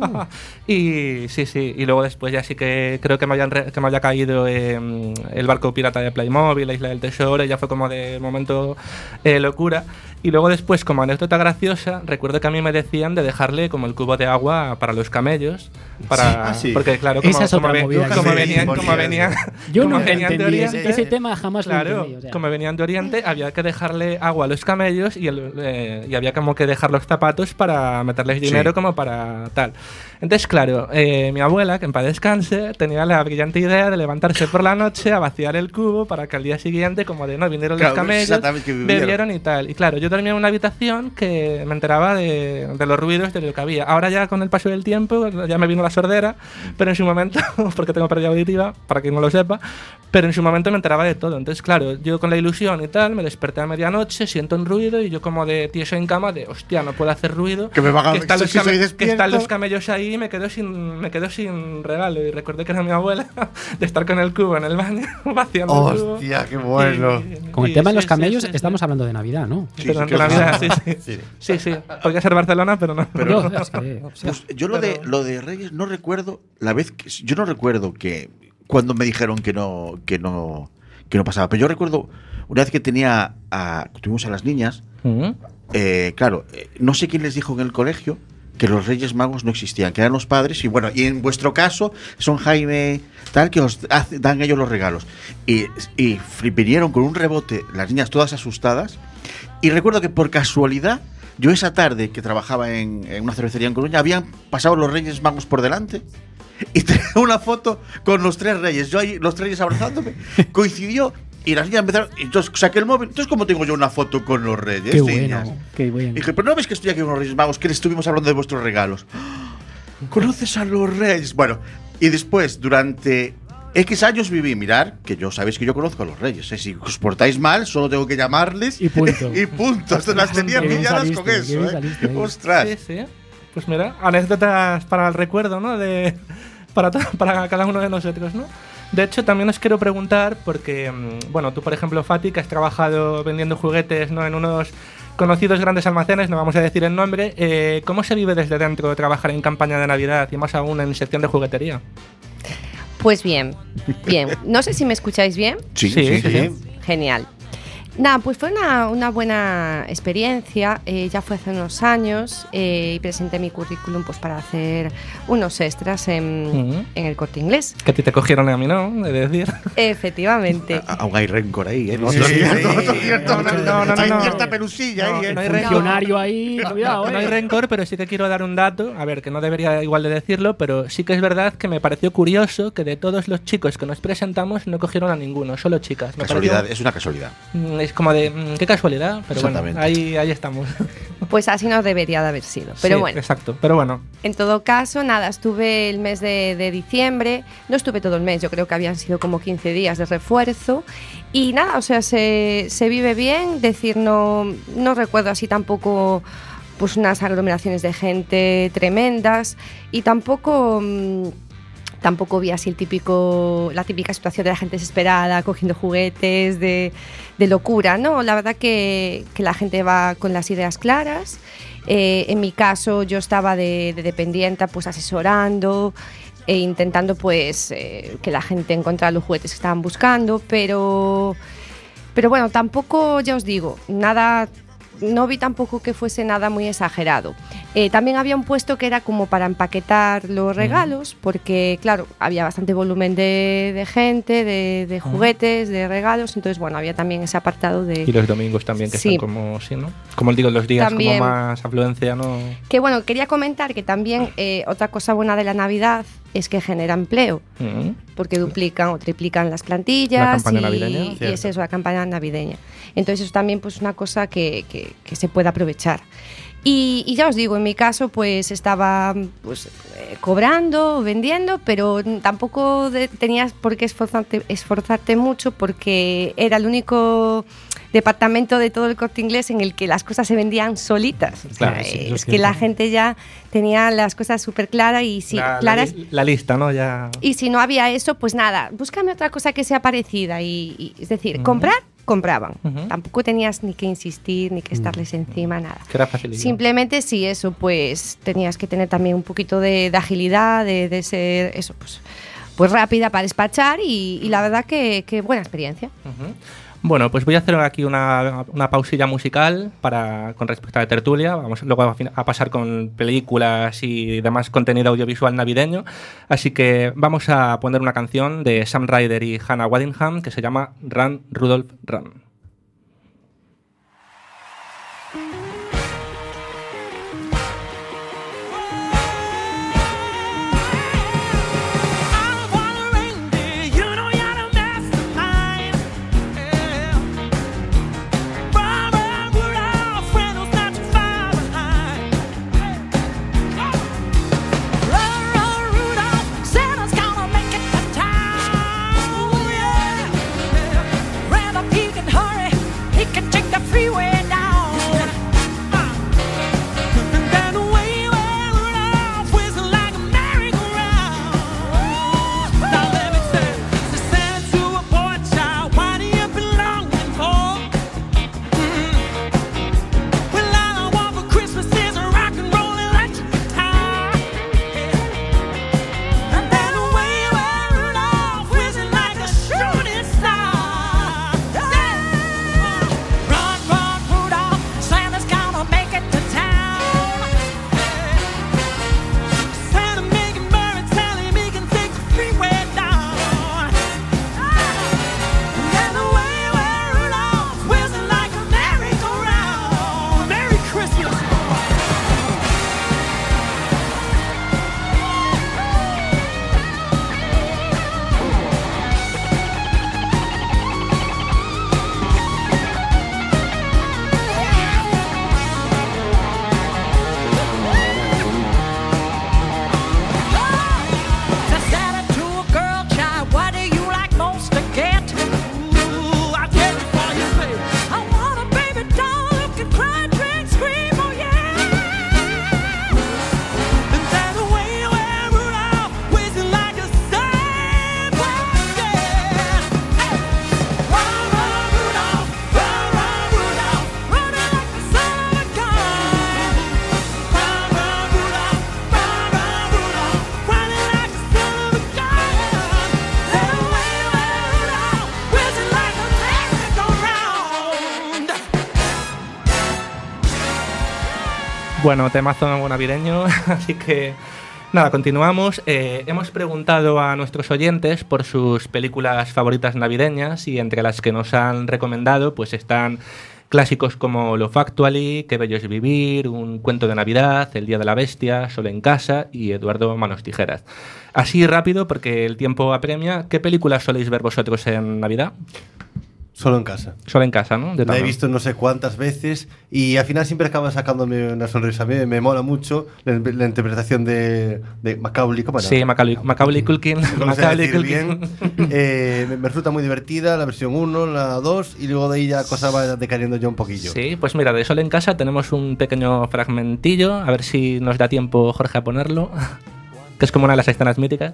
Y sí, sí, y luego después ya sí que creo que me, hayan re, que me haya caído eh, el barco pirata de Playmobil, la Isla del Tesoro, y ya fue como de momento eh, locura. Y luego después, como anécdota graciosa, recuerdo que a mí me decían de dejarle como el cubo de agua para los camellos, para sí, ah, sí. porque claro, como, esa es como, otra ve, movida como, sí, venían, sí, como venían, yo como no venían de Oriente, ese, ese tema jamás claro, lo entendí, o sea. Como venían de Oriente, había que dejarle agua a los camellos y, el, eh, y había como que dejar los zapatos para meterles dinero, sí. Como para tal. Entonces, claro, eh, mi abuela, que en paz descanse, tenía la brillante idea de levantarse por la noche a vaciar el cubo para que al día siguiente, como de no, vinieron claro, los camellos, bebieron. bebieron y tal. Y claro, yo dormía en una habitación que me enteraba de, de los ruidos de lo que había. Ahora ya con el paso del tiempo ya me vino la sordera, pero en su momento, porque tengo pérdida auditiva, para quien no lo sepa, pero en su momento me enteraba de todo. Entonces, claro, yo con la ilusión y tal, me desperté a medianoche, siento un ruido y yo como de tieso en cama de, hostia, no puedo hacer ruido, que me van a que están, los, si came que están los camellos ahí y me quedo sin, me quedo sin regalo. Y recordé que era mi abuela de estar con el cubo en el baño, vaciando hostia, el cubo. Hostia, qué bueno. Y, y, con el tema de los sí, camellos sí, sí, estamos sí. hablando de Navidad, ¿no? Sí, pero sí, de Navidad, sí, sí. sí. Sí, sí. Podría ser Barcelona, pero no. Pero, no, es que, o sea, pues yo lo, pero, de, lo de Reyes no recuerdo la vez que... Yo no recuerdo que cuando me dijeron que no, que no, que no pasaba. Pero yo recuerdo una vez que tenía a, tuvimos a las niñas, uh-huh. eh, claro, eh, no sé quién les dijo en el colegio que los Reyes Magos no existían, que eran los padres, y bueno, y en vuestro caso son Jaime tal, que os hace, dan ellos los regalos. Y, y vinieron con un rebote, las niñas todas asustadas, y recuerdo que por casualidad, yo esa tarde que trabajaba en, en una cervecería en Coruña, habían pasado los Reyes Magos por delante, y tenía una foto con los tres reyes, yo ahí, los tres reyes abrazándome, coincidió. Y las niñas empezaron, y yo saqué el móvil. Entonces, ¿cómo tengo yo una foto con los reyes? Qué niñas? bueno, qué bueno. Y dije, pero no ves que estoy aquí con los Reyes Magos, que les estuvimos hablando de vuestros regalos. ¿Conoces a los reyes? Bueno, y después, durante X años viví, mirar, que yo sabéis que yo conozco a los reyes. ¿eh? Si os portáis mal, solo tengo que llamarles. Y punto. y punto. Las tenía pilladas con eso. ¿eh? Ostras. Sí, sí. Pues mira, anécdotas para el recuerdo, ¿no? De, para, para cada uno de nosotros, ¿no? De hecho, también os quiero preguntar, porque, bueno, tú, por ejemplo, Fati, que has trabajado vendiendo juguetes, ¿no? En unos conocidos grandes almacenes, no vamos a decir el nombre, eh, ¿cómo se vive desde dentro trabajar en campaña de Navidad y más aún en sección de juguetería? Pues bien, bien. No sé si me escucháis bien. Sí, sí, sí. sí, sí. Genial. Nada, pues fue una, una buena experiencia, eh, ya fue hace unos años eh, y presenté mi currículum pues para hacer unos extras en, uh-huh. en el Corte Inglés. Que a ti te cogieron y a mí no, he de decir. Efectivamente. Aún hay rencor ahí, ¿eh? No, sí, sí, sí, no, no, no, no, hay no, cierta pelusilla no, ahí, ¿eh? No hay funcionario ahí, cuidado, ¿eh? No hay rencor, pero sí que quiero dar un dato, a ver, que no debería igual de decirlo, pero sí que es verdad que me pareció curioso que de todos los chicos que nos presentamos no cogieron a ninguno, solo chicas. Me casualidad, pareció, es una casualidad. Es como de... Qué casualidad, pero bueno, ahí, ahí estamos. Pues así no debería de haber sido, pero sí, bueno. Exacto, pero bueno. En todo caso, nada, estuve el mes de, de diciembre, no estuve todo el mes, yo creo que habían sido como quince días de refuerzo y nada, o sea, se, se vive bien, decir, no, no recuerdo así tampoco pues unas aglomeraciones de gente tremendas y tampoco... Mmm, Tampoco vi así el típico, la típica situación de la gente desesperada, cogiendo juguetes, de, de locura, ¿no? La verdad que, que la gente va con las ideas claras. Eh, en mi caso, yo estaba de, de dependienta, pues asesorando e intentando pues eh, que la gente encontrara los juguetes que estaban buscando, pero, pero bueno, tampoco, ya os digo, nada no vi tampoco que fuese nada muy exagerado. Eh, también había un puesto que era como para empaquetar los regalos, porque claro, había bastante volumen de, de gente, de, de juguetes, de regalos, entonces bueno, había también ese apartado de... Y los domingos también, que sí. están como, sí, ¿no? Como digo, los días También, como más afluencia, ¿no? Que bueno, quería comentar que también eh, otra cosa buena de la Navidad es que genera empleo, Mm. porque duplican o triplican las La plantillas campaña y, navideña. y Cierto. es eso, la campaña navideña. Entonces eso también pues una cosa que, que, que se puede aprovechar. Y, y ya os digo, en mi caso pues estaba pues, eh, cobrando, vendiendo, pero tampoco de- tenías por qué esforzarte, esforzarte mucho porque era el único departamento de todo el Corte Inglés en el que las cosas se vendían solitas. O sea, Claro, sí, eso es es que cierto. la gente ya tenía las cosas súper claras y sí, la, la claras. li- la lista, ¿no? Ya... Y si no había eso, pues nada, búscame otra cosa que sea parecida. Y, y- es decir, Ujú. comprar, compraban. Ujú. Tampoco tenías ni que insistir, ni que estarles encima, nada. Que era facilidad. Simplemente sí, eso, pues tenías que tener también un poquito de, de agilidad, de, de ser, eso, pues, pues rápida para despachar y, y la verdad que, que buena experiencia. Ujú. Bueno, pues voy a hacer aquí una, una pausilla musical para, con respecto a la tertulia. Vamos luego a, fin- a pasar con películas y demás contenido audiovisual navideño. Así que vamos a poner una canción de Sam Ryder y Hannah Waddingham que se llama Run, Rudolph, Run. Bueno, temazo navideño, así que nada, continuamos. Eh, hemos preguntado a nuestros oyentes por sus películas favoritas navideñas y entre las que nos han recomendado pues están clásicos como Love Actually, Qué bello es vivir, Un cuento de Navidad, El día de la bestia, Solo en casa y Eduardo Manos Tijeras. Así rápido, porque el tiempo apremia, ¿qué películas soléis ver vosotros en Navidad? Solo en casa. Solo en casa, ¿no? De La he tamaño. visto no sé cuántas veces y al final siempre acaba sacándome una sonrisa. A mí me mola mucho la, la interpretación de, de Macaulay. ¿Cómo era? Sí, Macaulay, Macaulay Culkin. No lo sé Macaulay decir Culkin. bien. Eh, me, me resulta muy divertida la versión uno, la dos y luego de ahí ya cosa va decayendo ya un poquillo. Sí, pues mira, de Solo en casa tenemos un pequeño fragmentillo, a ver si nos da tiempo Jorge a ponerlo, que es como una de las escenas míticas.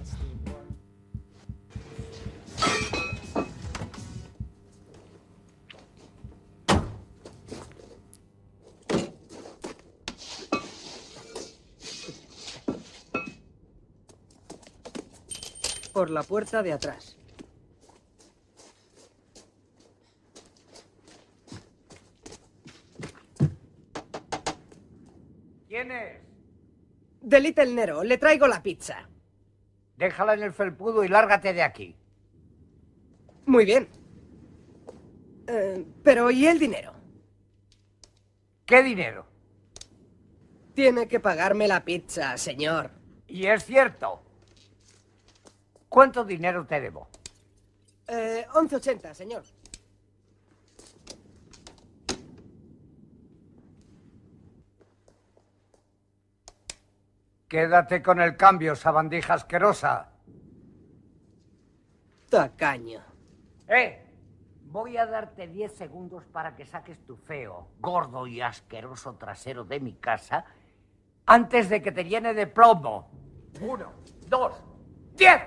Por la puerta de atrás. De Little Nero, le traigo la pizza. Déjala en el felpudo y lárgate de aquí. Muy bien. Eh, pero ¿y el dinero? ¿Qué dinero? Tiene que pagarme la pizza, señor. Y es cierto. ¿Cuánto dinero te debo? Eh, once ochenta, señor. Quédate con el cambio, sabandija asquerosa. Tacaño. ¡Eh! Voy a darte diez segundos para que saques tu feo, gordo y asqueroso trasero de mi casa antes de que te llene de plomo. Uno, dos, diez.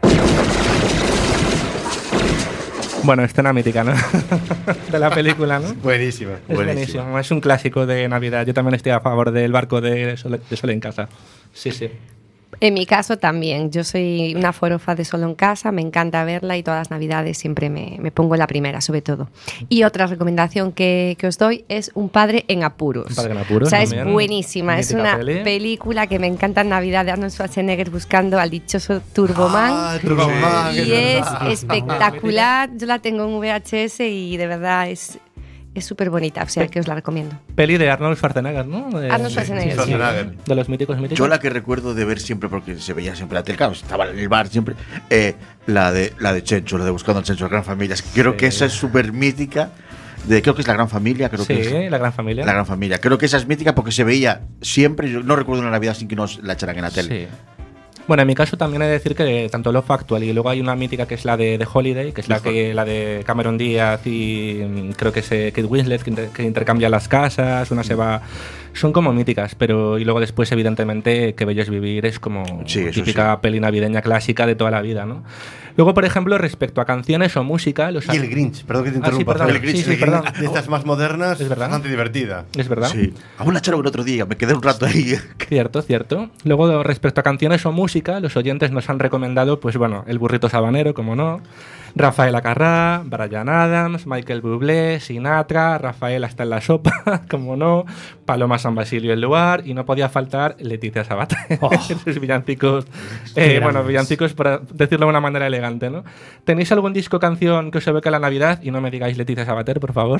Bueno, escena mítica, ¿no? De la película, ¿no? Buenísima. Es buenísima. buenísimo. Es un clásico de Navidad. Yo también estoy a favor del barco de Sol, de Sol en Casa. Sí, sí. En mi caso también. Yo soy una forofa de Solo en Casa, me encanta verla y todas las Navidades siempre me, me pongo la primera, sobre todo. Y otra recomendación que, que os doy es Un padre en apuros. Un padre en apuros. O sea, también. es buenísima. Es una peli. película que me encanta en Navidad de Arnold Schwarzenegger buscando al dichoso Turboman. Ah, Turboman, y es es verdad. espectacular. Yo la tengo en V H S y de verdad es... Es súper bonita, o sea que os la recomiendo. Peli de Arnold Schwarzenegger, ¿no? De, Arnold Schwarzenegger, sí, sí, Schwarzenegger. sí. De los míticos míticos. Yo la que recuerdo de ver siempre, porque se veía siempre la tele, claro, estaba en el bar siempre, eh, la de la de Chencho, la de Buscando al Chencho, la Gran Familia. Creo Sí. que esa es súper mítica. De, creo que es La Gran Familia. Creo Sí, que es La Gran Familia. La Gran Familia. Creo que esa es mítica porque se veía siempre. Yo no recuerdo una Navidad sin que nos la echaran en la tele. Sí. Bueno, en mi caso también he de decir que tanto Love Actual y luego hay una mítica que es la de The Holiday, que es la, que, la de Cameron Díaz y mm, creo que es eh, Kate Winslet, que, inter, que intercambia las casas, una se va... Son como míticas, pero y luego después evidentemente Que bello es vivir es como Sí, eso típica sí. peli navideña clásica de toda la vida, ¿no? Luego, por ejemplo, respecto a canciones o música... Los Y el Grinch, perdón que te Ah, sí, interrumpa. perdón. el Grinch, Sí, sí, el Grinch perdón. de estas más modernas, Es verdad. bastante divertida. Es verdad. Sí. Aún la echaron el otro día, me quedé un rato ahí. Cierto, cierto. Luego, respecto a canciones o música, los oyentes nos han recomendado, pues bueno, El burrito sabanero, como no, Rafael Acarrá, Bryan Adams, Michael Bublé, Sinatra, Rafael hasta en la sopa, como no, Paloma San Basilio el lugar, y no podía faltar Leticia Sabater. Oh. Esos villancicos, Qué eh, bueno, grandes. villancicos para decirlo de una manera elegante, ¿no? ¿Tenéis algún disco canción que os evoque a la Navidad? Y no me digáis Leticia Sabater, por favor.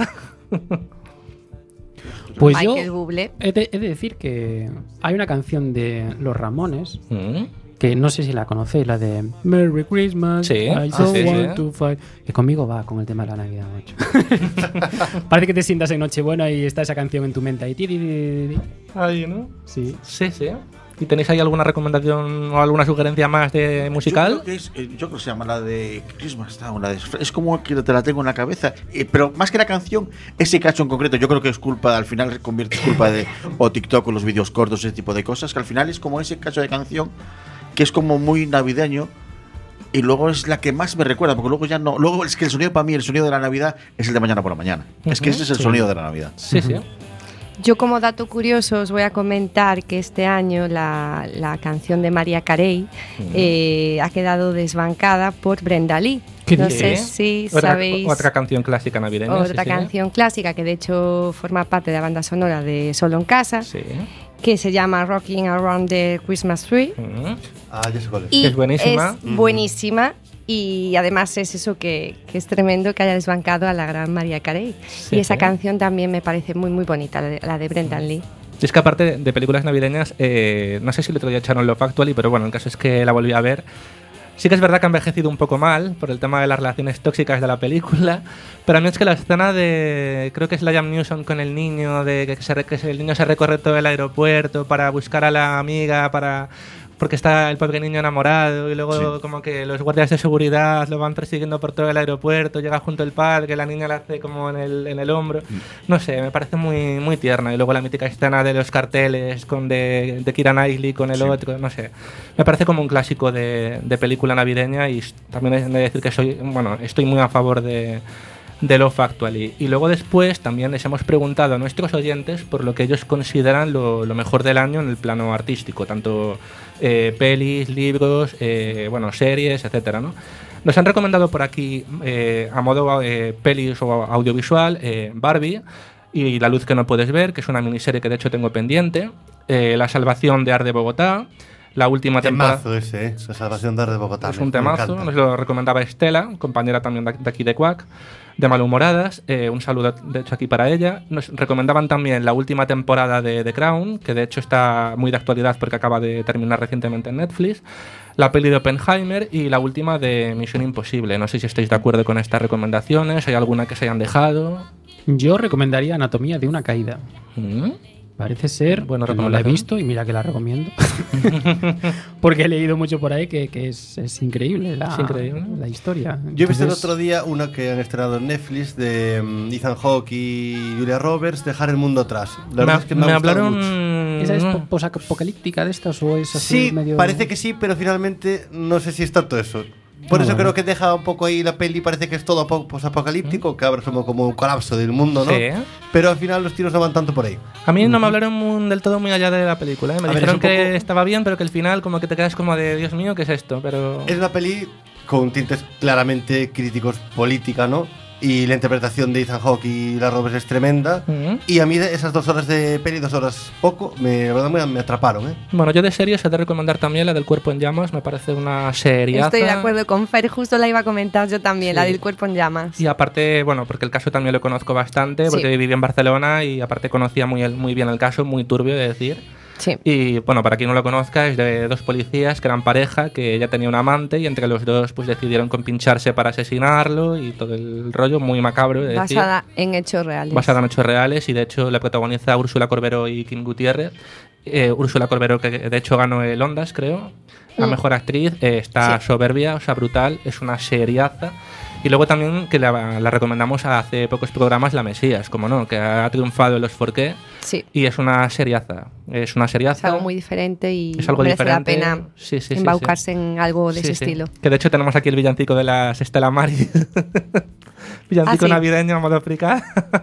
Pues Michael yo Bublé. he de, he de decir que hay una canción de Los Ramones Mm. que no sé si la conocéis, la de Merry Christmas, Sí, I ah, don't sí, want sí. to fight, que conmigo va con el tema de la Navidad, macho. Parece que te sientas en Nochebuena y está esa canción en tu mente ahí. Ti, ti, ti, ti. Ahí, ¿no? Sí. Sí, sí. ¿Y tenéis ahí alguna recomendación o alguna sugerencia más de musical? Yo creo que, es, eh, yo creo que se llama la de Christmas Town, la de, es como que te la tengo en la cabeza, eh, pero más que la canción, ese cacho en concreto, yo creo que es culpa, al final se convierte en culpa de o TikTok o los vídeos cortos, ese tipo de cosas, que al final es como ese cacho de canción que es como muy navideño. Y luego es la que más me recuerda, porque luego ya no. Luego es que el sonido para mí, el sonido de la Navidad, es el de mañana por la mañana. Es que ese es el Sí. sonido de la Navidad. Sí, sí. Yo como dato curioso os voy a comentar que este año la, la canción de Mariah Carey eh, ha quedado desbancada por Brenda Lee. ¿Qué No dices? sé si Otra, sabéis otra canción clásica navideña. otra sí, sí. canción clásica que de hecho forma parte de la banda sonora de Solo en Casa, Sí. que se llama Rocking Around the Christmas Tree. Mm. Ah, ya sé cuál es. Y Es buenísima. es buenísima. Y además es eso que, que es tremendo que haya desbancado a la gran Mariah Carey. Sí, y esa sí. canción también me parece muy muy bonita, la de, la de Brendan Lee. Y es que aparte de, de películas navideñas, eh, no sé si el otro día echaron Love Actually, pero bueno, el caso es que la volví a ver. Sí que es verdad que ha envejecido un poco mal por el tema de las relaciones tóxicas de la película, pero a mí es que la escena de, creo que es Liam Neeson con el niño, de que, se, re- que el niño se recorre todo el aeropuerto para buscar a la amiga, para porque está el pobre niño enamorado y luego Sí. como que los guardias de seguridad lo van persiguiendo por todo el aeropuerto, llega junto al padre, la niña le hace como en el, en el hombro. No sé, me parece muy, muy tierna. Y luego la mítica escena de los carteles con de, de Keira Knightley con el Sí. otro, no sé. Me parece como un clásico de, de película navideña y s- también he de decir que soy, bueno, estoy muy a favor de, de Love Actually. Y luego después también les hemos preguntado a nuestros oyentes por lo que ellos consideran lo, lo mejor del año en el plano artístico, tanto eh, pelis, libros, eh, bueno, series, etcétera, ¿no? Nos han recomendado por aquí, eh, a modo eh, pelis o audiovisual, eh, Barbie y La luz que no puedes ver, que es una miniserie que de hecho tengo pendiente. eh, La salvación de Ar de Bogotá, la última temporada. Temazo ese, ¿eh? La salvación de Ar de Bogotá. Es un temazo, nos lo recomendaba Estela, compañera también de, de aquí de Quack, de Malhumoradas. Eh, un saludo, de hecho, aquí para ella. Nos recomendaban también la última temporada de The Crown, que de hecho está muy de actualidad porque acaba de terminar recientemente en Netflix. La peli de Oppenheimer y la última de Misión Imposible. No sé si estáis de acuerdo con estas recomendaciones. ¿Hay alguna que se hayan dejado? Yo recomendaría Anatomía de una caída. ¿Mm? Parece ser, bueno, no la he visto y mira que la recomiendo. Porque he leído mucho por ahí que, que es, es increíble la, es increíble la historia. Yo he visto el Entonces, otro día una que han estrenado en Netflix de um, Ethan Hawke y Julia Roberts, Dejar el mundo atrás. La verdad me, es que me, me ha gustado hablaron... mucho. ¿Esa es posapocalíptica de estas o es así Sí, medio...? parece que sí, pero finalmente no sé si es tanto eso. Por Ah, eso bueno. creo que deja un poco ahí la peli, parece que es todo apo- posapocalíptico, que ahora somos como un colapso del mundo, ¿no? Sí. Pero al final los tiros no van tanto por ahí. A mí no me hablaron muy- del todo muy allá de la película, ¿eh? Me A ver, dijeron es un que poco- estaba bien, pero que el final como que te quedas como de Dios mío, ¿qué es esto? Pero... Es una peli con tintes claramente críticos política, ¿no? Y la interpretación de Ethan Hawke y la Roberts es tremenda. Mm. Y a mí de esas dos horas de peli, dos horas poco, me, la verdad me, me atraparon, ¿eh? Bueno, yo de series he de recomendar también la del Cuerpo en Llamas, me parece una seriaza. Estoy de acuerdo con Fer, justo la iba a comentar yo también, Sí. la del Cuerpo en llamas. Y aparte, bueno, porque el caso también lo conozco bastante, porque Sí. viví en Barcelona y aparte conocía muy, el- muy bien el caso, muy turbio de decir. Sí. Y bueno, para quien no lo conozca, es de dos policías que eran pareja, que ella tenía un amante y entre los dos pues decidieron compincharse para asesinarlo y todo el rollo muy macabro de decir. Basada en hechos reales. Basada en hechos reales y de hecho la protagoniza Úrsula Corberó y Kim Gutiérrez. Eh, Úrsula Corberó, que de hecho ganó el Ondas, creo, la Mm. mejor actriz, eh, está Sí. soberbia, o sea, brutal, es una seriaza. Y luego también que la, la recomendamos hace pocos programas, La Mesías, como no, que ha triunfado en los cuatro K. Sí. Y es una seriaza, es una Es seriaza. algo muy diferente y Es algo merece diferente. la pena Sí, sí, sí, embaucarse sí. en algo de Sí, ese sí. estilo. Que de hecho tenemos aquí el villancico de las Estela Maris. Villancico Ah, sí. navideño a modo africano.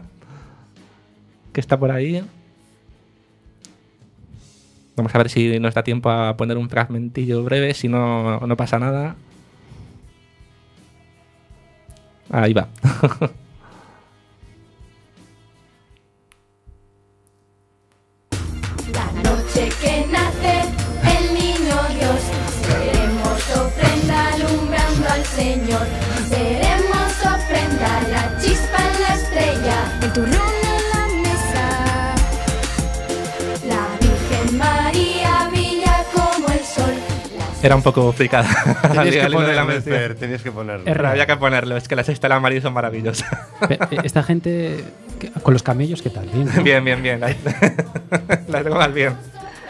Que está por ahí. Vamos a ver si nos da tiempo a poner un fragmentillo breve, si no, no pasa nada. Ahí va. La noche que nace el niño Dios, seremos ofrenda alumbrando al Señor. Seremos ofrenda, la chispa en la estrella, el turrón en la mesa. La Virgen María brilla como el sol. Era un poco fricada. Tenías que Al hilo de la ponerlo, mención. Fer, tenías que ponerlo. Pero había que ponerlo, es que las Estela Maris son maravillosas. Pe- Esta gente que- con los camellos, ¿qué tal? Bien, ¿no? Bien, bien, bien. Las las tengo más bien.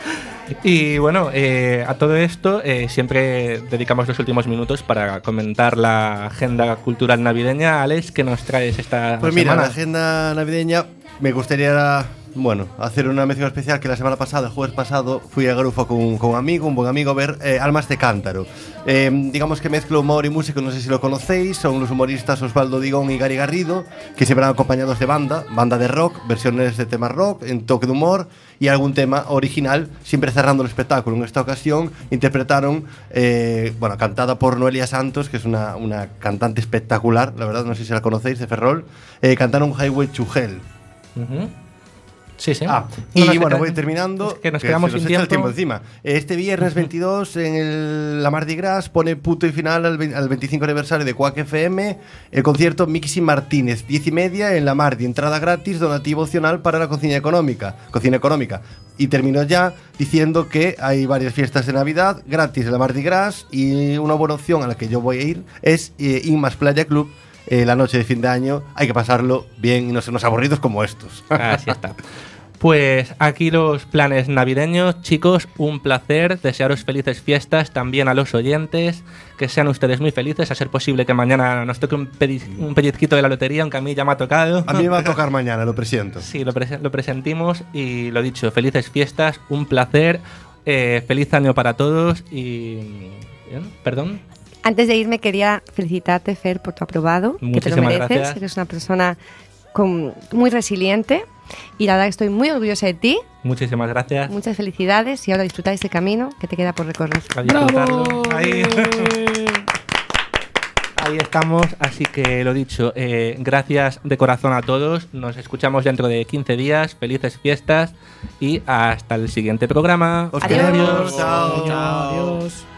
Y bueno, eh, a todo esto eh, siempre dedicamos los últimos minutos para comentar la agenda cultural navideña. Alex, ¿qué nos traes esta Pues mira, semana? la agenda navideña me gustaría, bueno, hacer una mención especial que la semana pasada, el jueves pasado, fui a Garufa con, con un amigo, un buen amigo, a ver eh, Almas de Cántaro. Eh, digamos que mezcla humor y música, no sé si lo conocéis, son los humoristas Osvaldo Digón y Gary Garrido, que siempre van acompañados de banda, banda de rock, versiones de temas rock, en toque de humor y algún tema original, siempre cerrando el espectáculo. En esta ocasión interpretaron, eh, bueno, cantada por Noelia Santos, que es una, una cantante espectacular, la verdad, no sé si la conocéis, de Ferrol, eh, cantaron Highway to Hell. Ujú. Sí, sí. Ah, No y nos bueno, queda- voy terminando. es que nos que quedamos se nos sin echa el tiempo. tiempo encima. Este viernes veintidós en el, la Mardi Gras pone punto y final al, ve- al veinticinco aniversario de Quack F M el concierto Mixi Martínez, diez y media en la Mardi, entrada gratis, donativo opcional para la cocina económica. Cocina económica. Y termino ya diciendo que hay varias fiestas de Navidad gratis en la Mardi Gras y una buena opción a la que yo voy a ir es eh, Inmas Playa Club. Eh, la noche de fin de año hay que pasarlo bien y no sernos aburridos como estos. Así está. Pues aquí los planes navideños, chicos, un placer, desearos felices fiestas también a los oyentes, que sean ustedes muy felices, a ser posible que mañana nos toque un, pedi- un pellizquito de la lotería, aunque a mí ya me ha tocado. A mí me va a tocar mañana, lo presiento. Sí, lo, prese- lo presentimos y lo dicho, felices fiestas, un placer, eh, feliz año para todos y... ¿bien? ¿Perdón? Antes de irme quería felicitarte, Fer, por tu aprobado, que te lo Muchísimas mereces. gracias. Eres una persona con, muy resiliente y la verdad que estoy muy orgullosa de ti. Muchísimas gracias. Muchas felicidades y ahora disfruta este camino que te queda por recorrer. A disfrutarlo. Ahí. Ahí estamos, así que lo dicho, eh, gracias de corazón a todos. Nos escuchamos dentro de quince días. Felices fiestas y hasta el siguiente programa. Os Adiós. queremos. Chao. Adiós.